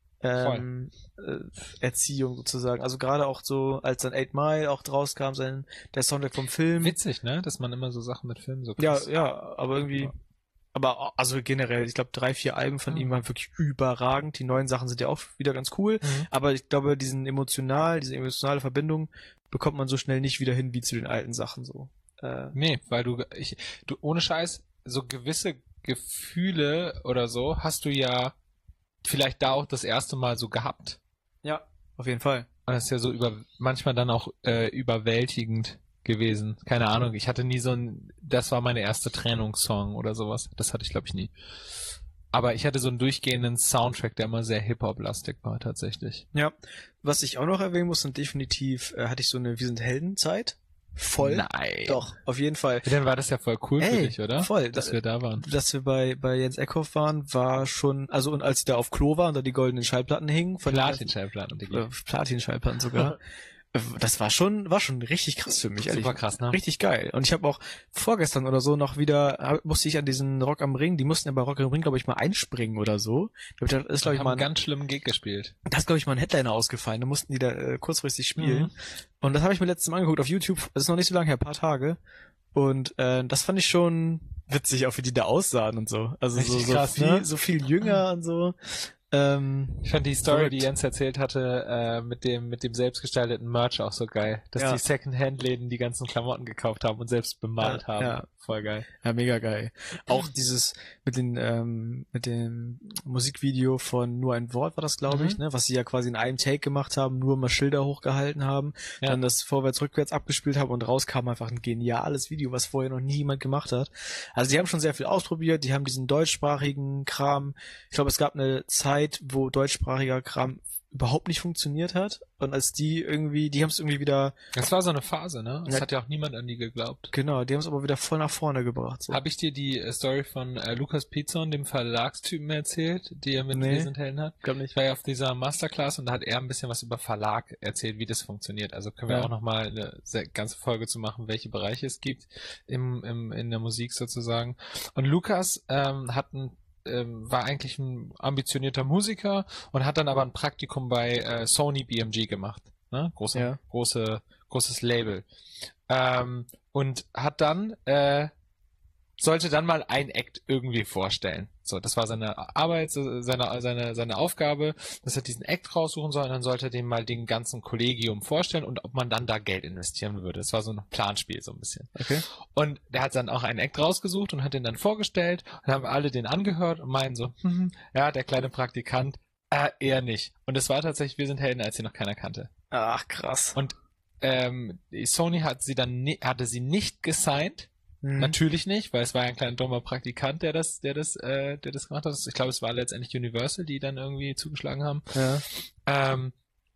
ähm, äh, Erziehung sozusagen. Also gerade auch so, als dann Eight Mile auch draus kam, sein, der Soundtrack vom Film. Witzig, ne? Dass man immer so Sachen mit Filmen so Ja, krass. ja, aber irgendwie, aber also generell, ich glaube drei, vier Alben von Mhm. ihm waren wirklich überragend. Die neuen Sachen sind ja auch wieder ganz cool, Mhm. aber ich glaube, diesen emotional, diese emotionale Verbindung bekommt man so schnell nicht wieder hin wie zu den alten Sachen so. Äh, Nee, weil du, ich, du, ohne Scheiß, so gewisse Gefühle oder so hast du ja vielleicht da auch das erste Mal so gehabt. ja, auf jeden Fall. Und das ist ja so über, manchmal dann auch äh, überwältigend gewesen. Keine Ahnung, ich hatte nie so ein, das war meine erste Trennungssong oder sowas. Das hatte ich, glaube ich, nie. Aber ich hatte so einen durchgehenden Soundtrack, der immer sehr Hip-Hop-lastig war, tatsächlich. Ja, was ich auch noch erwähnen muss, und definitiv äh, hatte ich so eine Wir sind Helden-Zeit. Voll. Nein. Doch, auf jeden Fall. Dann war das ja voll cool für Ey, dich, oder? voll. Dass wir da waren. Dass wir bei, bei Jens Eckhoff waren, war schon, also und als ich da auf Klo war und da die goldenen Schallplatten hingen, von den Platin-Schallplatten, Diggi. äh, Platin-Schallplatten sogar, äh, das war schon, war schon richtig krass für mich. ehrlich. Super krass, ne? Richtig geil. Und ich habe auch vorgestern oder so noch wieder, hab, musste ich an diesen Rock am Ring, die mussten ja bei Rock am Ring, glaube ich, mal einspringen oder so. Ich glaub, Das ist, glaube Wir ich, haben mal einen ein, ganz schlimmen Gig gespielt. da ist, glaube ich, mal ein Headliner ausgefallen. Da mussten die da äh, kurzfristig spielen. Mhm. Und das habe ich mir letztes Mal angeguckt auf YouTube. Das ist noch nicht so lange her, ein paar Tage. Und äh, das fand ich schon witzig, auch wie die da aussahen und so. Also so, Richtig so, krass, viel, ne? so viel jünger und so. Ähm, Ich fand die Story, Verrückt. die Jens erzählt hatte, äh, mit dem mit dem selbstgestalteten Merch auch so geil. Dass Ja. die Secondhand-Läden die ganzen Klamotten gekauft haben und selbst bemalt Ja, haben. ja. Voll geil. ja, mega geil. Auch dieses mit den ähm, mit dem Musikvideo von Nur ein Wort war das, glaube ich, Mhm. ne, was sie ja quasi in einem Take gemacht haben, nur mal Schilder hochgehalten haben, Ja. dann das vorwärts-rückwärts abgespielt haben und rauskam einfach ein geniales Video, was vorher noch nie jemand gemacht hat. Also die haben schon sehr viel ausprobiert, die haben diesen deutschsprachigen Kram, ich glaube, es gab eine Zeit, wo deutschsprachiger Kram überhaupt nicht funktioniert hat und als die irgendwie, die haben es irgendwie wieder, Das war so eine Phase, ne? Das Ja. hat ja auch niemand an die geglaubt. genau, die haben es aber wieder voll nach vorne gebracht. So. Habe ich dir die äh, Story von äh, Lukas Pizon, dem Verlagstypen, erzählt, die er mit Nee. Wir sind Helden hat? Glaub nicht. Ich war ja auf dieser Masterclass und da hat er ein bisschen was über Verlag erzählt, wie das funktioniert. Also können wir Ja. auch nochmal eine sehr, ganze Folge zu machen, welche Bereiche es gibt im, im, in der Musik sozusagen. Und Lukas ähm, hat ein ähm, war eigentlich ein ambitionierter Musiker und hat dann aber ein Praktikum bei äh, Sony B M G gemacht. Ne? Große, Ja. große, großes Label. Ähm, und hat dann äh, sollte dann mal ein Act irgendwie vorstellen. So, das war seine Arbeit, so seine, seine, seine Aufgabe, dass er diesen Act raussuchen soll und dann sollte er den mal den ganzen Kollegium vorstellen und ob man dann da Geld investieren würde. Das war so ein Planspiel so ein bisschen. Okay. Und der hat dann auch einen Act rausgesucht und hat den dann vorgestellt und haben alle den angehört und meinen so, hm, ja, der kleine Praktikant, Äh, eher nicht. Und es war tatsächlich Wir sind Helden, als sie noch keiner kannte. Ach, krass. Und ähm, die Sony hat sie dann ni- hatte sie nicht gesigned. Mhm. Natürlich nicht, weil es war ja ein kleiner dummer Praktikant, der das, der das, äh, der das gemacht hat. Ich glaube, es war letztendlich Universal, die dann irgendwie zugeschlagen haben. Ja. Ähm,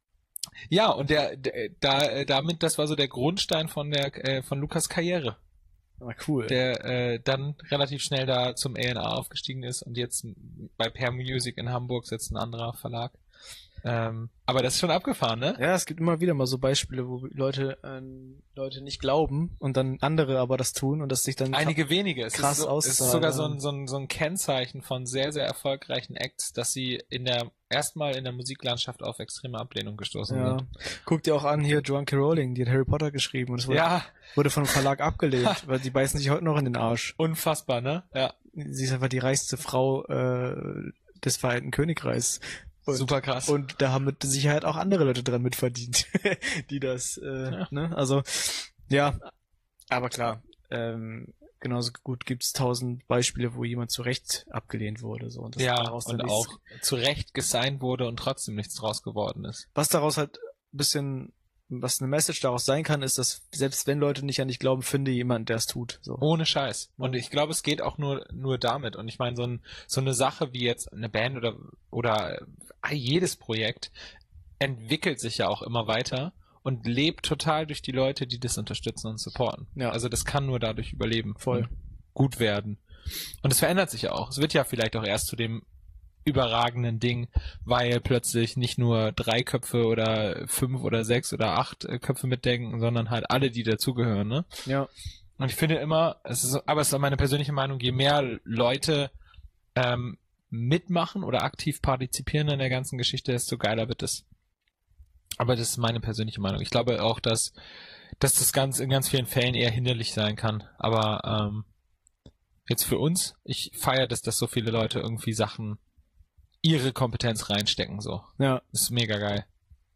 ja, und der, der da äh, damit, das war so der Grundstein von der äh, von Lukas Karriere, Ah, cool. der äh, dann relativ schnell da zum A and R aufgestiegen ist und jetzt bei Pear Music in Hamburg sitzt ein anderer Verlag. Ähm, aber das ist schon abgefahren, ne? Ja, es gibt immer wieder mal so Beispiele, wo Leute an Leute nicht glauben und dann andere aber das tun und das sich dann Einige wenige. Es krass ist, so, es ist auszahlen, sogar ja. so ein, so, ein, so ein Kennzeichen von sehr, sehr erfolgreichen Acts, dass sie in der erstmal in der Musiklandschaft auf extreme Ablehnung gestoßen ja. sind. Guck dir auch an hier Joan K. Rowling, die hat Harry Potter geschrieben und es wurde, Ja, wurde von einem Verlag abgelehnt, weil die beißen sich heute noch in den Arsch. unfassbar, ne? Ja, Sie ist einfach die reichste Frau äh, des Vereinten Königreichs. Und, super krass. Und da haben mit Sicherheit auch andere Leute dran mitverdient, die das, äh, Ja. ne, also, ja, aber klar, ähm, genauso gut gibt's tausend Beispiele, wo jemand zu Recht abgelehnt wurde, so. Und das Ja, daraus dann und nichts- auch zu Recht gesigned wurde und trotzdem nichts draus geworden ist. Was daraus halt ein bisschen, was eine Message daraus sein kann, ist, dass selbst wenn Leute nicht an dich glauben, finde jemand, der es tut, so. Ohne Scheiß. Und ich glaube, es geht auch nur nur damit. Und ich meine, so, ein, so eine Sache wie jetzt eine Band oder oder äh, jedes Projekt entwickelt sich ja auch immer weiter und lebt total durch die Leute, die das unterstützen und supporten. Ja. Also das kann nur dadurch überleben. Voll. Und gut werden. Und es verändert sich ja auch. Es wird ja vielleicht auch erst zu dem überragenden Ding, weil plötzlich nicht nur drei Köpfe oder fünf oder sechs oder acht äh, Köpfe mitdenken, sondern halt alle, die dazugehören, ne? Ja. Und ich finde immer, es ist, aber es ist meine persönliche Meinung, je mehr Leute ähm, mitmachen oder aktiv partizipieren an der ganzen Geschichte, desto geiler wird es. Aber das ist meine persönliche Meinung. Ich glaube auch, dass, dass das ganz in ganz vielen Fällen eher hinderlich sein kann. Aber ähm, jetzt für uns, ich feiere das, dass so viele Leute irgendwie Sachen, ihre Kompetenz reinstecken. So, Ja. das ist mega geil.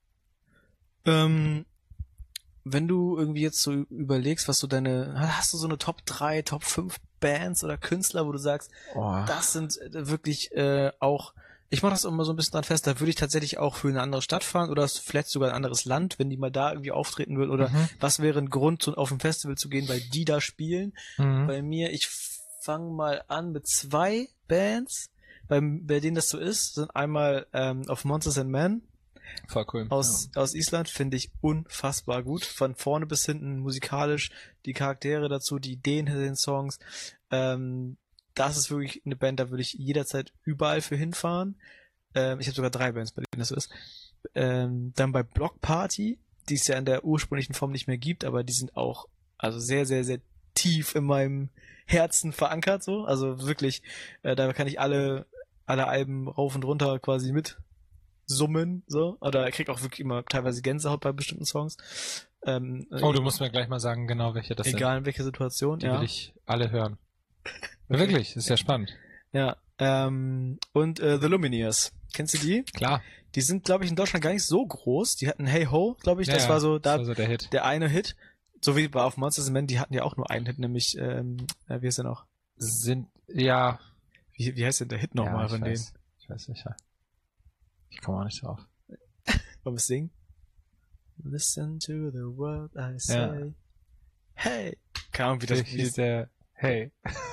Ähm, wenn du irgendwie jetzt so überlegst, was so deine, hast du so eine Top drei, Top fünf Bands oder Künstler, wo du sagst, Oh. das sind äh, wirklich äh, auch, ich mache das immer so ein bisschen dran fest, da würde ich tatsächlich auch für eine andere Stadt fahren oder vielleicht sogar ein anderes Land, wenn die mal da irgendwie auftreten würden oder Mhm. was wäre ein Grund, zu, auf ein Festival zu gehen, weil die da spielen. Mhm. Bei mir, ich fange mal an mit zwei Bands, bei, bei denen das so ist, sind einmal ähm, auf Monsters and Men Voll cool. aus, aus Island, finde ich unfassbar gut. Von vorne bis hinten musikalisch, die Charaktere dazu, die Ideen hinter den Songs. Ähm, das ist wirklich eine Band, da würde ich jederzeit überall für hinfahren. Ähm, ich habe sogar drei Bands, bei denen das so ist. Ähm, dann bei Block Party, die es ja in der ursprünglichen Form nicht mehr gibt, aber die sind auch also sehr, sehr, sehr tief in meinem Herzen verankert, so. Also wirklich, äh, da kann ich alle, alle Alben rauf und runter quasi mit summen, so. Oder er kriegt auch wirklich immer teilweise Gänsehaut bei bestimmten Songs. Ähm, Oh, du musst mir gleich mal sagen, genau welche das egal in welcher Situation, sind. Die ja. will ich alle hören. Ja, wirklich, das ist ja spannend. Ja. Ähm, und äh, The Lumineers. Kennst du die? Klar. Die sind, glaube ich, in Deutschland gar nicht so groß. Die hatten Hey Ho, glaube ich. Ja, das ja, war so da das war so der Hit. der eine Hit. So wie bei auf Monsters and Men, die hatten ja auch nur einen Hit, nämlich, ähm, äh, wie heißt der noch? Sind, ja. Wie, wie heißt denn der Hit nochmal ja, ich von denen? weiß, ich weiß nicht. Ja. Ich komme auch nicht drauf. Wollen wir es singen? Listen to the word I say. Hey! Keine Ahnung, wie das Wie hieß der, hey.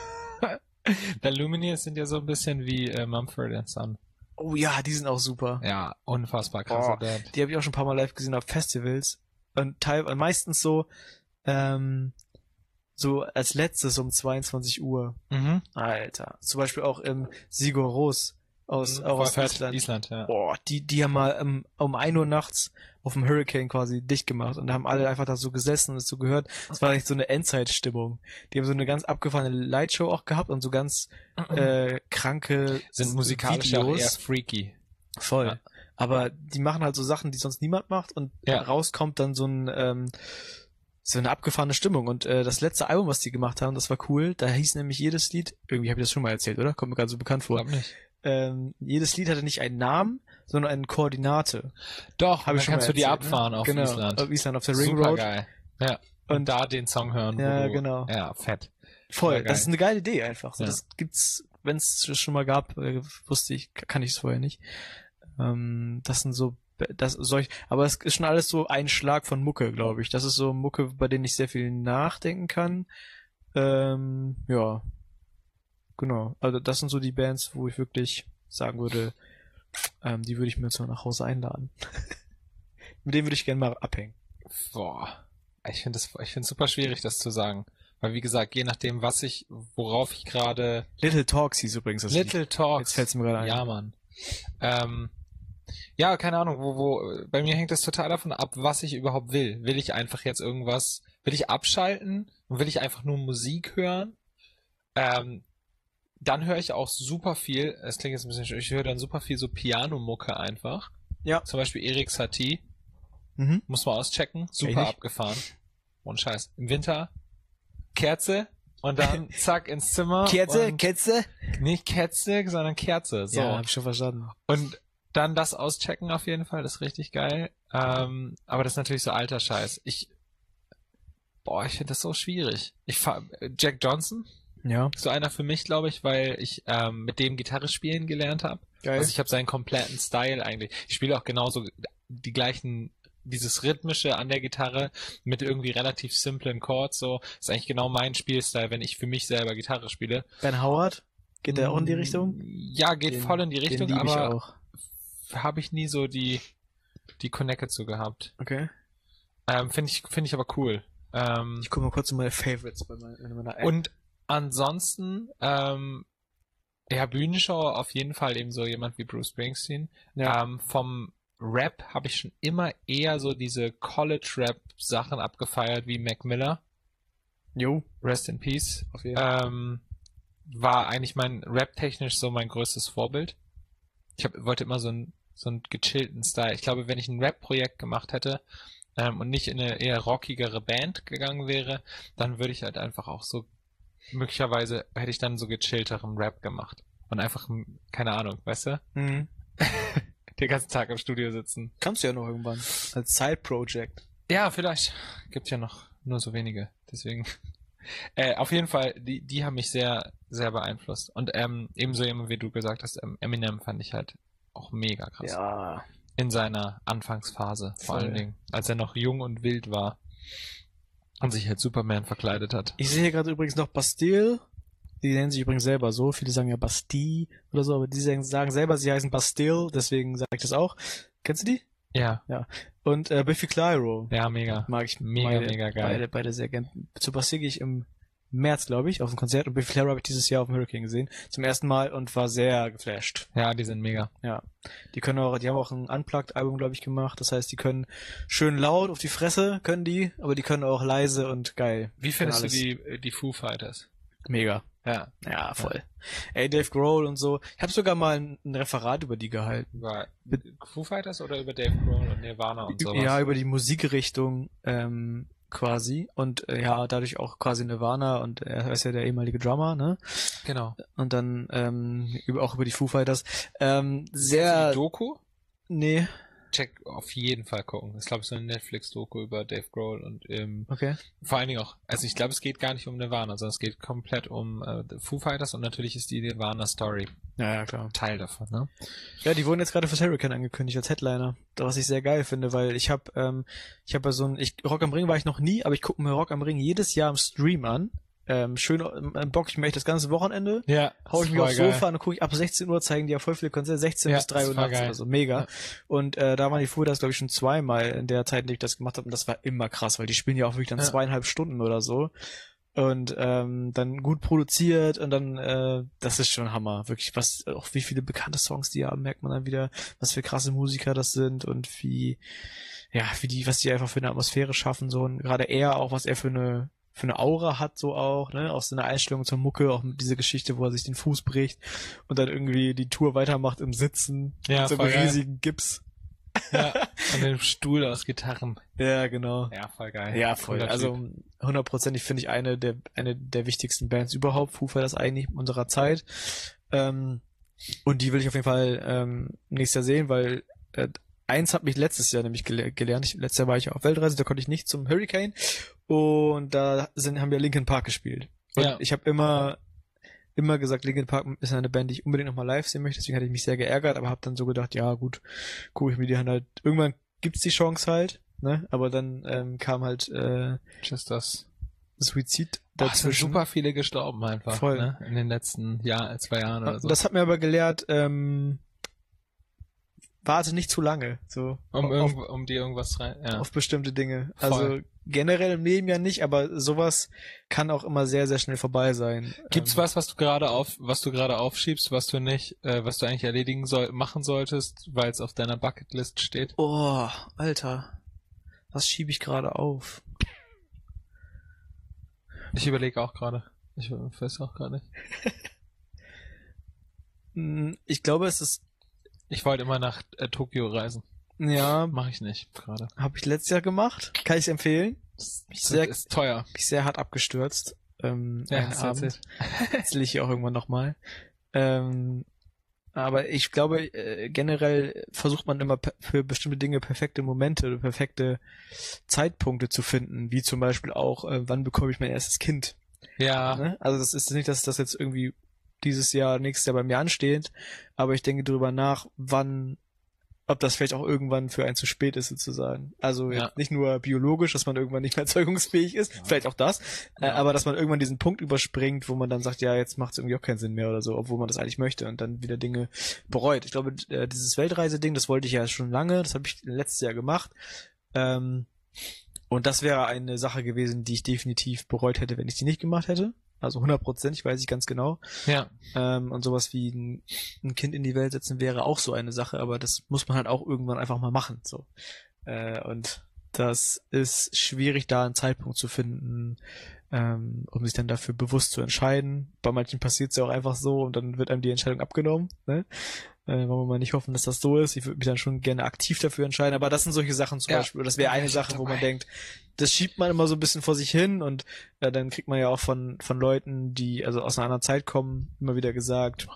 The Lumineers sind ja so ein bisschen wie äh, Mumford and Son. Oh ja, die sind auch super. Ja, unfassbar krasser Oh, Band. Die habe ich auch schon ein paar Mal live gesehen auf Festivals. Und teil und meistens so, ähm, so als letztes um zweiundzwanzig Uhr. Mhm. Alter. Zum Beispiel auch im Sigur Ros aus, auch aus Voll fett. Island. Island, ja. Boah, die, die haben mal um, um ein Uhr nachts auf dem Hurricane quasi dicht gemacht und da haben alle einfach da so gesessen und es so gehört. Das war echt so eine Endzeitstimmung. Die haben so eine ganz abgefahrene Lightshow auch gehabt und so ganz äh, kranke Sind musikalisch auch Videos. eher freaky. Voll. Ja. Aber die machen halt so Sachen, die sonst niemand macht und Ja. rauskommt dann so ein ähm, so eine abgefahrene Stimmung. Und äh, das letzte Album, was die gemacht haben, das war cool. Da hieß nämlich jedes Lied, irgendwie habe ich das schon mal erzählt, oder? Kommt mir gerade so bekannt vor. Glaub nicht. Ähm, jedes Lied hatte nicht einen Namen, sondern eine Koordinate. Doch, Hab ich dann schon kannst mal du die erzählt, ne? abfahren auf genau, Island. Auf Island, auf der Ring Super Road. geil. Ja. Und, Und- da den Song hören. Ja, wo du, genau. Ja, fett. Voll, Super geil. das ist eine geile Idee einfach. So, Ja. das gibt's, wenn es schon mal gab, äh, wusste ich, kann ich es vorher nicht. Ähm, das sind so, das solch, aber es ist schon alles so ein Schlag von Mucke, glaube ich. Das ist so Mucke, bei denen ich sehr viel nachdenken kann. Ähm, ja, genau. Also das sind so die Bands, wo ich wirklich sagen würde, ähm, die würde ich mir jetzt mal nach Hause einladen. Mit denen würde ich gerne mal abhängen. Boah. Ich finde das, ich finde es super schwierig, das zu sagen. Weil wie gesagt, je nachdem, was ich, worauf ich gerade... Little Talks hieß übrigens das Little Lied. Talks. Jetzt fällt's mir gerade ein. Ja, Mann. Ähm, ja, keine Ahnung, wo, wo, bei mir hängt das total davon ab, was ich überhaupt will. Will ich einfach jetzt irgendwas, will ich abschalten und will ich einfach nur Musik hören? Ähm, dann höre ich auch super viel, es klingt jetzt ein bisschen schön, ich höre dann super viel so Piano-Mucke einfach. Ja. Zum Beispiel Erik Satie. Mhm. Muss man auschecken. Super nicht. abgefahren. Und Scheiß. Im Winter Kerze und dann zack ins Zimmer. Kerze, und Kerze? Nicht Kerze, sondern Kerze. So. Ja, hab ich schon verstanden. Und dann das auschecken auf jeden Fall, das ist richtig geil. Ähm, aber das ist natürlich so alter Scheiß. Ich, boah, ich finde das so schwierig. Ich fahr, Jack Johnson, Ja. so einer für mich, glaube ich, weil ich ähm, mit dem Gitarre spielen gelernt habe. Geil. Also ich habe seinen kompletten Style eigentlich. Ich spiele auch genauso die gleichen, dieses Rhythmische an der Gitarre mit irgendwie relativ simplen Chords. So ist eigentlich genau mein Spielstyle, wenn ich für mich selber Gitarre spiele. Ben Howard? Geht der auch in die Richtung? Ja, geht Den- voll in die Richtung, Den lieb ich aber auch. habe ich nie so die die Connecte zu gehabt. Okay. Ähm, finde ich finde ich aber cool. Ähm, Ich gucke mal kurz in meine Favorites bei meiner, in meiner App. und ansonsten ähm, ja, Bühnenshow auf jeden Fall eben so jemand wie Bruce Springsteen. Ja. Ähm, vom Rap habe ich schon immer eher so diese College-Rap-Sachen abgefeiert wie Mac Miller. Jo. Rest in Peace. Auf jeden Fall. Ähm, war eigentlich mein Rap-technisch so mein größtes Vorbild. Ich hab, wollte immer so einen so einen gechillten Style. Ich glaube, wenn ich ein Rap-Projekt gemacht hätte ähm, und nicht in eine eher rockigere Band gegangen wäre, dann würde ich halt einfach auch so möglicherweise hätte ich dann so gechillteren Rap gemacht. Und einfach, keine Ahnung, weißt du? Mhm. Den ganzen Tag im Studio sitzen. Kannst du ja noch irgendwann. Als Side-Project. Ja, vielleicht. Gibt ja noch nur so wenige. Deswegen. Äh, auf jeden Fall, die, die haben mich sehr, sehr beeinflusst. Und ähm, ebenso jemand, wie du gesagt hast, ähm, Eminem fand ich halt auch mega krass. Ja. In seiner Anfangsphase, vor Voll. allen Dingen. Als er noch jung und wild war. Und sich als Superman verkleidet hat. Ich sehe hier gerade übrigens noch Bastille. Die nennen sich übrigens selber so. Viele sagen ja Bastille oder so, aber die sagen, sagen selber, sie heißen Bastille, deswegen sage ich das auch. Kennst du die? Ja, Und äh, Biffy Clyro. ja, mega. Mag ich Mega, beide, mega geil. Beide, beide sehr gern. Zu Bastille gehe ich im März, glaube ich, auf ein Konzert und Biffy Clyro habe ich dieses Jahr auf dem Hurricane gesehen. Zum ersten Mal und war sehr geflasht. Ja, die sind mega. Ja. Die können auch, die haben auch ein Unplugged-Album, glaube ich, gemacht. Das heißt, die können schön laut auf die Fresse, können die, aber die können auch leise und geil. Wie findest du alles. die, die Foo Fighters? Mega. Ja, Ja, voll. Ey, Dave Grohl und so. Ich habe sogar mal ein, ein Referat über die gehalten. über Foo Fighters oder über Dave Grohl und Nirvana und sowas? Ja, über die Musikrichtung ähm, quasi. Und äh, ja, dadurch auch quasi Nirvana und er ist ja der ehemalige Drummer, ne? Genau. Und dann ähm, über, auch über die Foo Fighters. Ähm, Kennst sehr... du die Doku? Nee, Check auf jeden Fall gucken. Das ist, glaube ich, so eine Netflix-Doku über Dave Grohl und ähm, okay. vor allen Dingen auch, also ich glaube, es geht gar nicht um Nirvana, sondern es geht komplett um äh, Foo Fighters und natürlich ist die Nirvana-Story Ja, ja, klar. Teil davon, ne? Ja, die wurden jetzt gerade fürs Hurricane angekündigt als Headliner. Was ich sehr geil finde, weil ich habe ähm, ich habe ja so ein ich Rock am Ring war ich noch nie, aber ich gucke mir Rock am Ring jedes Jahr im Stream an. Ähm, schön ähm, bock ich mir echt das ganze Wochenende. Ja. Hau ich mich aufs Sofa und dann gucke ich ab sechzehn Uhr zeigen die ja voll viele Konzerte, sechzehn Ja, bis drei das Uhr war nachts geil. oder so, mega. Ja. Und äh, da waren die Foo das glaube ich schon zweimal in der Zeit, in der ich das gemacht habe und das war immer krass, weil die spielen ja auch wirklich dann Ja. zweieinhalb Stunden oder so. Und ähm, dann gut produziert und dann, äh, das ist schon Hammer. Wirklich, was, auch wie viele bekannte Songs die haben, merkt man dann wieder, was für krasse Musiker das sind und wie, ja, wie die, was die einfach für eine Atmosphäre schaffen, so und gerade er auch, was er für eine für eine Aura hat, so auch, ne, aus seiner Einstellung zur Mucke, auch mit dieser Geschichte, wo er sich den Fuß bricht und dann irgendwie die Tour weitermacht im Sitzen, Ja, mit so voll einem geil. riesigen Gips. Ja. An dem Stuhl aus Gitarren. Ja, genau. Ja, voll geil. Ja, voll. Cooler Also Typ. hundertprozentig finde ich eine der eine der wichtigsten Bands überhaupt. Foo Fighters eigentlich in unserer Zeit. Ähm, und die will ich auf jeden Fall ähm, nächstes Jahr sehen, weil äh, eins hat mich letztes Jahr nämlich gele gelernt. Ich, letztes Jahr war ich auf Weltreise, da konnte ich nicht zum Hurricane und da sind haben wir Linkin Park gespielt. Und Ja. ich habe immer immer gesagt, Linkin Park ist eine Band, die ich unbedingt nochmal live sehen möchte, deswegen hatte ich mich sehr geärgert, aber habe dann so gedacht, ja gut, gucke ich mir die halt, irgendwann gibt's die Chance halt, ne, aber dann ähm, kam halt äh, Just das Suizid Ach, es sind dazwischen. super viele gestorben einfach, Voll. ne? In den letzten Jahr, zwei Jahren oder so. Das hat mir aber gelehrt, ähm, warte nicht zu lange, so um, auf, irgendwo, um dir irgendwas rein, ja. auf bestimmte Dinge. Voll. Also generell im Leben ja nicht, aber sowas kann auch immer sehr, sehr schnell vorbei sein. Gibt's ähm, was, was du gerade auf, was du gerade aufschiebst, was du nicht, äh, was du eigentlich erledigen soll, machen solltest, weil es auf deiner Bucketlist steht? Oh, Alter. Was schiebe ich gerade auf? Ich überlege auch gerade. Ich weiß auch gerade nicht. Hm, Ich glaube, es ist, Ich wollte immer nach äh, Tokio reisen. ja, Mache ich nicht gerade. habe ich letztes Jahr gemacht. Kann ich empfehlen. Das Sehr- ist teuer. Bin ich sehr hart abgestürzt. Ähm, Ja, einen hast du Abend. erzählt. Erzähle ich hier auch irgendwann nochmal. Ähm, aber ich glaube, äh, generell versucht man immer per- für bestimmte Dinge perfekte Momente oder perfekte Zeitpunkte zu finden, wie zum Beispiel auch, äh, wann bekomme ich mein erstes Kind? Ja, Ne? Also das ist nicht, dass das jetzt irgendwie dieses Jahr, nächstes Jahr bei mir ansteht, aber ich denke darüber nach, wann, ob das vielleicht auch irgendwann für einen zu spät ist sozusagen. Also Ja. jetzt nicht nur biologisch, dass man irgendwann nicht mehr erzeugungsfähig ist, vielleicht auch das, äh, Ja. aber dass man irgendwann diesen Punkt überspringt, wo man dann sagt, ja, jetzt macht es irgendwie auch keinen Sinn mehr oder so, obwohl man das eigentlich möchte und dann wieder Dinge bereut. Ich glaube, äh, dieses Weltreise-Ding, das wollte ich ja schon lange, das habe ich letztes Jahr gemacht. Ähm, und das wäre eine Sache gewesen, die ich definitiv bereut hätte, wenn ich die nicht gemacht hätte. Also hundert Prozent, ich weiß ich ganz genau. ja. Ähm, und sowas wie ein, ein Kind in die Welt setzen wäre auch so eine Sache, aber das muss man halt auch irgendwann einfach mal machen. So. Äh, und das ist schwierig, da einen Zeitpunkt zu finden, ähm, um sich dann dafür bewusst zu entscheiden. Bei manchen passiert es ja auch einfach so und dann wird einem die Entscheidung abgenommen. Ne? Äh, wollen wir mal nicht hoffen, dass das so ist. Ich würde mich dann schon gerne aktiv dafür entscheiden, aber das sind solche Sachen zum Ja. Beispiel. Oder das wäre eine Ich Sache, wo man dabei. denkt, das schiebt man immer so ein bisschen vor sich hin und äh, dann kriegt man ja auch von von Leuten, die also aus einer anderen Zeit kommen, immer wieder gesagt,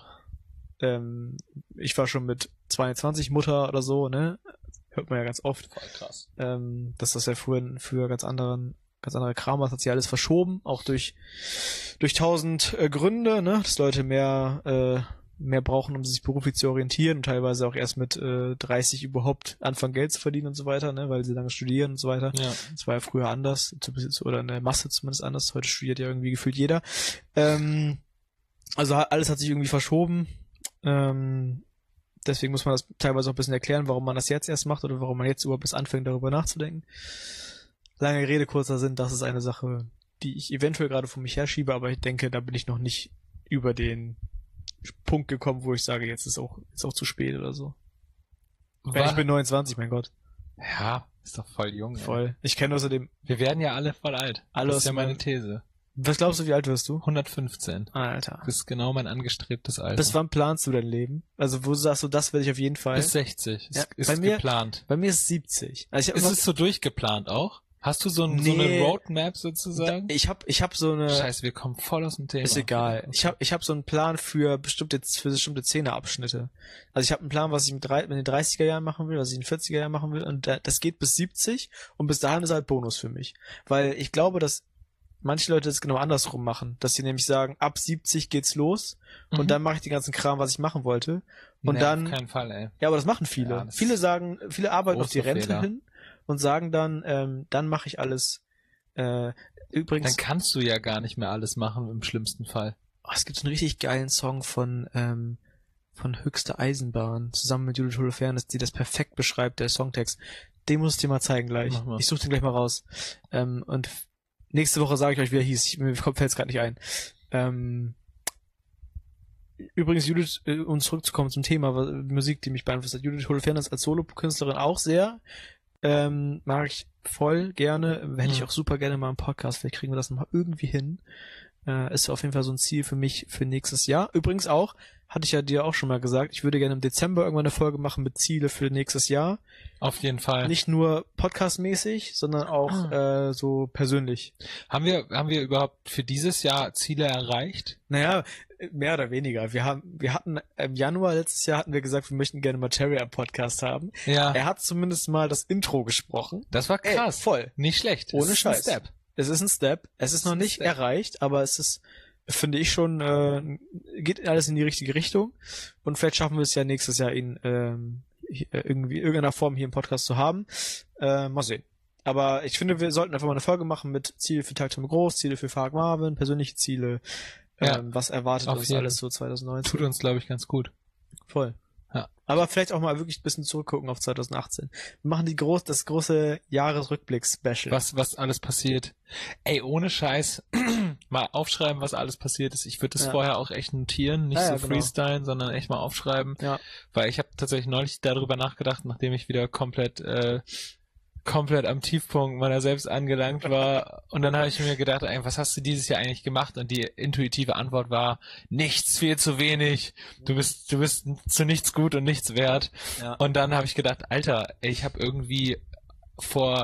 ähm, ich war schon mit zweiundzwanzig Mutter oder so, ne? Hört man ja ganz oft, Voll krass. ähm, dass das ja früher früher ganz anderen ganz andere Kram war, das hat sich alles verschoben, auch durch durch tausend äh, Gründe, ne? Dass Leute mehr äh, mehr brauchen, um sich beruflich zu orientieren und teilweise auch erst mit äh, dreißig überhaupt anfangen, Geld zu verdienen und so weiter, ne? Weil sie lange studieren und so weiter. Ja. Das war ja früher anders, zumindest- oder in der Masse zumindest anders. Heute studiert ja irgendwie gefühlt jeder. Ähm, also ha- alles hat sich irgendwie verschoben. Ähm, deswegen muss man das teilweise auch ein bisschen erklären, warum man das jetzt erst macht oder warum man jetzt überhaupt erst anfängt, darüber nachzudenken. Lange Rede, kurzer Sinn, das ist eine Sache, die ich eventuell gerade vor mich herschiebe, aber ich denke, da bin ich noch nicht über den Punkt gekommen, wo ich sage, jetzt ist auch, ist auch zu spät oder so. Weil ich bin neunundzwanzig, mein Gott. Ja, ist doch voll jung. ey. Voll. Ich kenne außerdem Wir werden ja alle voll alt. Alle das aus ist ja meine meinem- These. Was glaubst du, wie alt wirst du? hundertfünfzehn. Alter. Das ist genau mein angestrebtes Alter. Bis wann planst du dein Leben? Also wo sagst du, das werde ich auf jeden Fall? Bis sechzig. Ja, Ist, bei ist mir- geplant. Bei mir ist siebzig. Also ich hab Ist immer, es so durchgeplant auch? Hast du so, ein, so Nee. eine Roadmap sozusagen? ich habe ich hab so eine, Scheiße, wir kommen voll aus dem Thema. ist egal. Ich habe ich hab so einen Plan für bestimmte für bestimmte Zehnerabschnitte. Also ich habe einen Plan, was ich mit, drei, mit den dreißiger Jahren machen will, was ich in den vierziger Jahren machen will und da, das geht bis siebzig und bis dahin ist halt Bonus für mich, weil ich glaube, dass manche Leute das genau andersrum machen, dass sie nämlich sagen, ab siebzig geht's los Mhm. und dann mache ich den ganzen Kram, was ich machen wollte. Und Nee, dann auf keinen Fall, ey. Ja, aber das machen viele. Ja, das viele ist sagen, viele arbeiten auf die großer Rente Fehler. hin und sagen dann, ähm, dann mache ich alles. Äh, übrigens, Dann kannst du ja gar nicht mehr alles machen im schlimmsten Fall. oh, es gibt so einen richtig geilen Song von ähm, von Höchste Eisenbahn zusammen mit Judith Holofernes, die das perfekt beschreibt, der Songtext. Den muss ich dir mal zeigen gleich. Mach mal. Ich suche den gleich mal raus. Ähm, und f- nächste Woche sage ich euch, wie er hieß. Ich, mir fällt es gerade nicht ein. Ähm, Übrigens, Judith, äh, um zurückzukommen zum Thema wa- Musik, die mich beeinflusst hat. Judith Holofernes als Solokünstlerin auch sehr. Ähm, mag ich voll gerne. Hätte ich Mhm. auch super gerne mal im Podcast. Vielleicht kriegen wir das nochmal irgendwie hin. Äh, ist auf jeden Fall so ein Ziel für mich für nächstes Jahr. Übrigens auch, hatte ich ja dir auch schon mal gesagt, ich würde gerne im Dezember irgendwann eine Folge machen mit Ziele für nächstes Jahr. Auf jeden Fall. Nicht nur podcastmäßig, sondern auch äh, so persönlich. Haben wir, haben wir überhaupt für dieses Jahr Ziele erreicht? Naja, mehr oder weniger. Wir haben, wir hatten im Januar letztes Jahr hatten wir gesagt, wir möchten gerne Materia im Podcast haben. Ja. Er hat zumindest mal das Intro gesprochen. Das war krass. Ey, voll. Nicht schlecht. Ohne Das ist Scheiß. Ein Step. Es ist ein Step. Es ist noch ein nicht Step. erreicht, aber es ist finde ich schon, äh, geht alles in die richtige Richtung. Und vielleicht schaffen wir es ja nächstes Jahr, ihn ähm, irgendwie in irgendeiner Form hier im Podcast zu haben. Äh, mal sehen. Aber ich finde, wir sollten einfach mal eine Folge machen mit Ziele für Tag Tom Groß, Ziele für Fark Marvin, persönliche Ziele, Ja, ähm, was erwartet auf uns jeden. alles so zwanzig neunzehn. Tut uns, glaube ich, ganz gut. Voll. Ja. Aber vielleicht auch mal wirklich ein bisschen zurückgucken auf zwanzig achtzehn. Wir machen die groß, das große Jahresrückblick-Special. Was, was alles passiert. Ey, ohne Scheiß, mal aufschreiben, was alles passiert ist. Ich würde das Ja. vorher auch echt notieren, nicht Ja, so ja, genau. freestylen, sondern echt mal aufschreiben. Ja. Weil ich habe tatsächlich neulich darüber nachgedacht, nachdem ich wieder komplett äh, komplett am Tiefpunkt meiner selbst angelangt war. Und dann habe ich mir gedacht, ey, was hast du dieses Jahr eigentlich gemacht? Und die intuitive Antwort war, nichts, viel zu wenig. Du bist, du bist zu nichts gut und nichts wert. Ja. Und dann habe ich gedacht, Alter, ey, ich habe irgendwie vor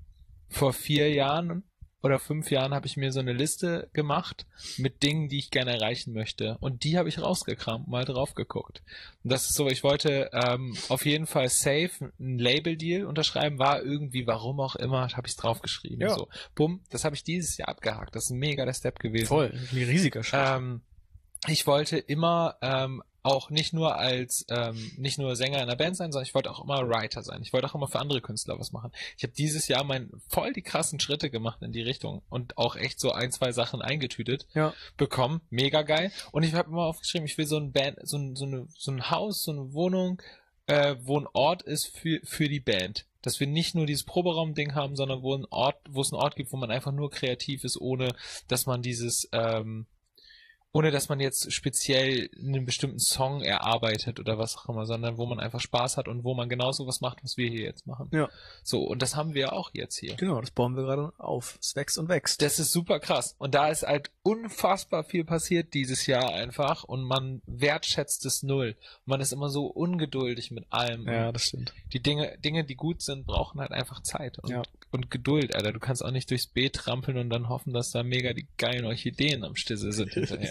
vor vier Jahren oder fünf Jahren habe ich mir so eine Liste gemacht mit Dingen, die ich gerne erreichen möchte. Und die habe ich rausgekramt, mal drauf geguckt. Und das ist so, ich wollte ähm, auf jeden Fall safe ein Label-Deal unterschreiben, war irgendwie, warum auch immer, habe ich es draufgeschrieben. Ja. So, bumm, das habe ich dieses Jahr abgehakt. Das ist ein mega der Step gewesen. Voll. Ein riesiger Schritt. Ähm, ich wollte immer ähm, auch nicht nur als ähm, nicht nur Sänger in einer Band sein, sondern ich wollte auch immer Writer sein. Ich wollte auch immer für andere Künstler was machen. Ich habe dieses Jahr mein voll die krassen Schritte gemacht in die Richtung und auch echt so ein, zwei Sachen eingetütet Ja. bekommen. Mega geil. Und ich habe immer aufgeschrieben, ich will so ein Band, so ein, so eine, so ein Haus, so eine Wohnung, äh, wo ein Ort ist für für die Band. Dass wir nicht nur dieses Proberaum-Ding haben, sondern wo ein Ort, wo es einen Ort gibt, wo man einfach nur kreativ ist, ohne dass man dieses ähm, ohne dass man jetzt speziell einen bestimmten Song erarbeitet oder was auch immer, sondern wo man einfach Spaß hat und wo man genauso was macht, was wir hier jetzt machen. Ja. So, und das haben wir auch jetzt hier. Genau, das bauen wir gerade auf. Es wächst und wächst. Das ist super krass. Und da ist halt unfassbar viel passiert dieses Jahr einfach und man wertschätzt es null. Man ist immer so ungeduldig mit allem. Ja, Und das stimmt. die Dinge, Dinge, die gut sind, brauchen halt einfach Zeit und, Ja. und Geduld, Alter. Du kannst auch nicht durchs Beet trampeln und dann hoffen, dass da mega die geilen Orchideen am Stissel sind hinterher.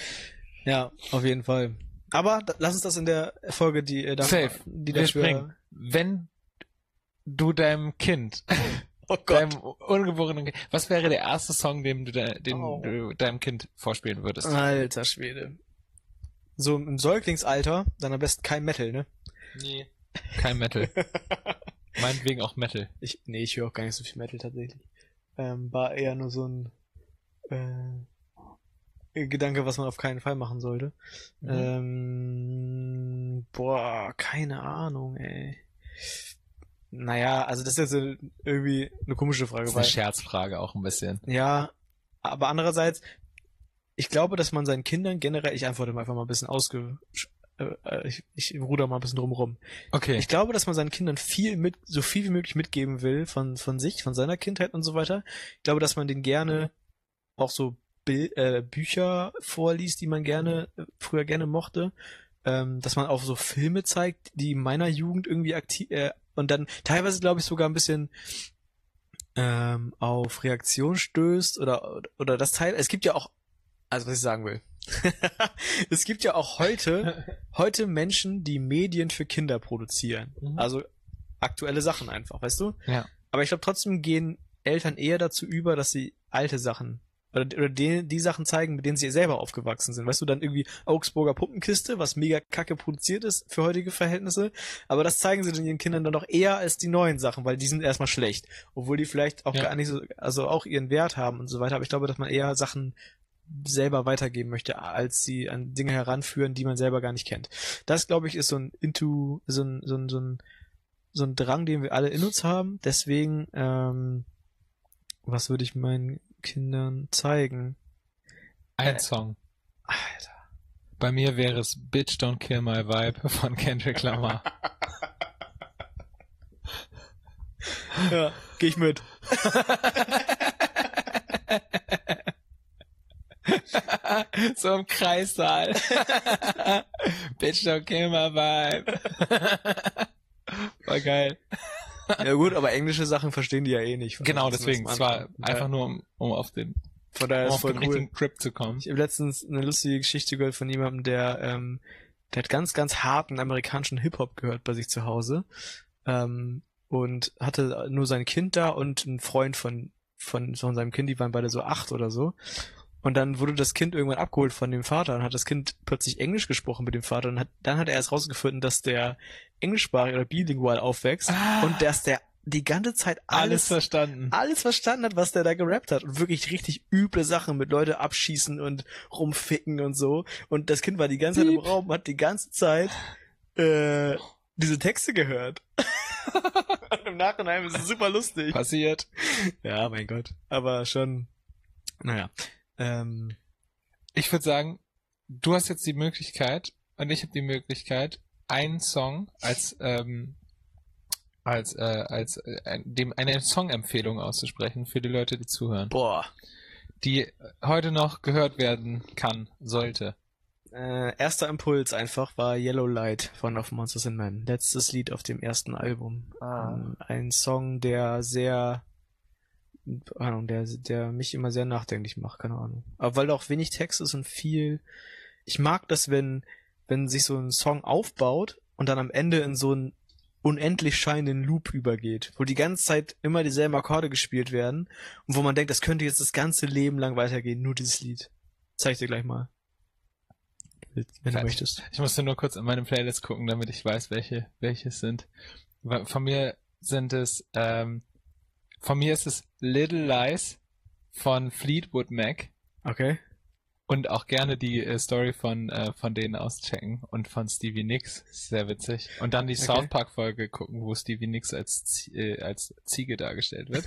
Ja, auf jeden Fall. Aber da, lass uns das in der Folge, die äh, da, Safe. die Wir dafür... springen. Wenn du deinem Kind, Oh deinem ungeborenen Kind, was wäre der erste Song, den du, de, den Oh. du deinem Kind vorspielen würdest? Alter Schwede. So im Säuglingsalter, dann am besten kein Metal, ne? Nee. Kein Metal. Meinetwegen auch Metal. Ich, nee, ich höre auch gar nicht so viel Metal tatsächlich. Ähm, war eher nur so ein äh, Gedanke, was man auf keinen Fall machen sollte. Mhm. Ähm, boah, keine Ahnung, ey. Naja, also das ist jetzt irgendwie eine komische Frage. Das ist weil, eine Scherzfrage auch ein bisschen. ja, aber andererseits, ich glaube, dass man seinen Kindern generell, ich antworte mal einfach mal ein bisschen ausge... äh, Ich, ich ruder mal ein bisschen drumrum. Okay. Ich glaube, dass man seinen Kindern viel mit, so viel wie möglich mitgeben will von, von sich, von seiner Kindheit und so weiter. Ich glaube, dass man denen gerne auch so Bil äh, Bücher vorliest, die man gerne, äh, früher gerne mochte. Ähm, dass man auch so Filme zeigt, die in meiner Jugend irgendwie aktiv, äh, und dann teilweise, glaube ich, sogar ein bisschen ähm, auf Reaktion stößt oder, oder das Teil, es gibt ja auch, also was ich sagen will. Es gibt ja auch heute, heute Menschen, die Medien für Kinder produzieren. Mhm. Also aktuelle Sachen einfach, weißt du? Ja. Aber ich glaube, trotzdem gehen Eltern eher dazu über, dass sie alte Sachen oder, oder die, die Sachen zeigen, mit denen sie selber aufgewachsen sind. Weißt du, dann irgendwie Augsburger Puppenkiste, was mega kacke produziert ist für heutige Verhältnisse. Aber das zeigen sie dann ihren Kindern dann doch eher als die neuen Sachen, weil die sind erstmal schlecht. Obwohl die vielleicht auch Ja. gar nicht so, also auch ihren Wert haben und so weiter. Aber ich glaube, dass man eher Sachen selber weitergeben möchte, als sie an Dinge heranführen, die man selber gar nicht kennt. Das, glaube ich, ist so ein Into, so ein, so ein, so ein, so ein Drang, den wir alle in uns haben. Deswegen, ähm, was würde ich meinen Kindern zeigen? Ein Äh, Song. Alter. Bei mir wäre es Bitch Don't Kill My Vibe von Kendrick Lamar. Ja, geh ich mit. So im Kreissaal. Bitch Don't Kill My Vibe. War geil. Ja gut, aber englische Sachen verstehen die ja eh nicht. Genau, Das ist deswegen. zum Es war Anfang. einfach Ja. nur, um, um auf den, Von daher um ist auf voll den cool. richtigen Trip zu kommen. Ich habe letztens eine lustige Geschichte gehört von jemandem, der, ähm, der hat ganz, ganz harten amerikanischen Hip-Hop gehört bei sich zu Hause. Ähm, und hatte nur sein Kind da und einen Freund von, von, von seinem Kind, die waren beide so acht oder so. Und dann wurde das Kind irgendwann abgeholt von dem Vater und hat das Kind plötzlich Englisch gesprochen mit dem Vater und hat, dann hat er erst rausgefunden, dass der englischsprachig oder bilingual aufwächst Ah. und dass der die ganze Zeit Alles alles, verstanden. alles verstanden hat, was der da gerappt hat und wirklich richtig üble Sachen mit Leute abschießen und rumficken und so. Und das Kind war die ganze Zeit im Piep. Raum, hat die ganze Zeit äh, diese Texte gehört. Und im Nachhinein ist es super lustig. Passiert. Ja, mein Gott. Aber schon, naja. Ähm, Ich würde sagen, du hast jetzt die Möglichkeit und ich habe die Möglichkeit, einen Song als ähm, als äh, als äh, ein- dem eine Songempfehlung auszusprechen für die Leute, die zuhören, boah. die heute noch gehört werden kann, sollte. Äh, erster Impuls einfach war Yellow Light von Of Monsters and Men. Letztes Lied auf dem ersten Album. Ah. Ähm, ein Song, der sehr, keine Ahnung, der, der mich immer sehr nachdenklich macht, keine Ahnung. Aber weil da auch wenig Text ist und viel, ich mag das, wenn, wenn sich so ein Song aufbaut und dann am Ende in so einen unendlich scheinenden Loop übergeht, wo die ganze Zeit immer dieselben Akkorde gespielt werden und wo man denkt, das könnte jetzt das ganze Leben lang weitergehen, nur dieses Lied. Zeig ich dir gleich mal. Wenn du Fertig. möchtest. Ich musste nur kurz in meine Playlist gucken, damit ich weiß, welche welche es sind. Weil Von mir sind es ähm, von mir ist es Little Lies von Fleetwood Mac. Okay. Und auch gerne die äh, Story von äh, von denen auschecken und von Stevie Nicks, sehr witzig. Und dann die Okay. South Park Folge gucken, wo Stevie Nicks als Zie- äh, als Ziege dargestellt wird.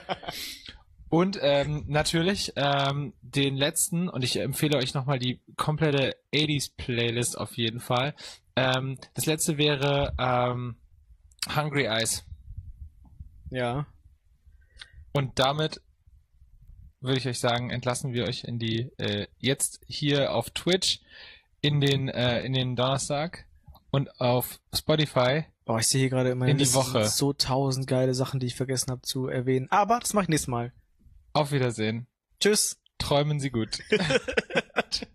Und ähm, natürlich ähm, den letzten, und ich empfehle euch nochmal die komplette achtziger Playlist auf jeden Fall. Ähm, das letzte wäre ähm, Hungry Eyes. Ja. Und damit würde ich euch sagen, entlassen wir euch in die äh, jetzt hier auf Twitch in den äh, in den Donnerstag und auf Spotify. Oh, ich sehe hier gerade immer In die Woche. so tausend geile Sachen, die ich vergessen habe zu erwähnen. Aber das mache ich nächstes Mal. Auf Wiedersehen. Tschüss. Träumen Sie gut.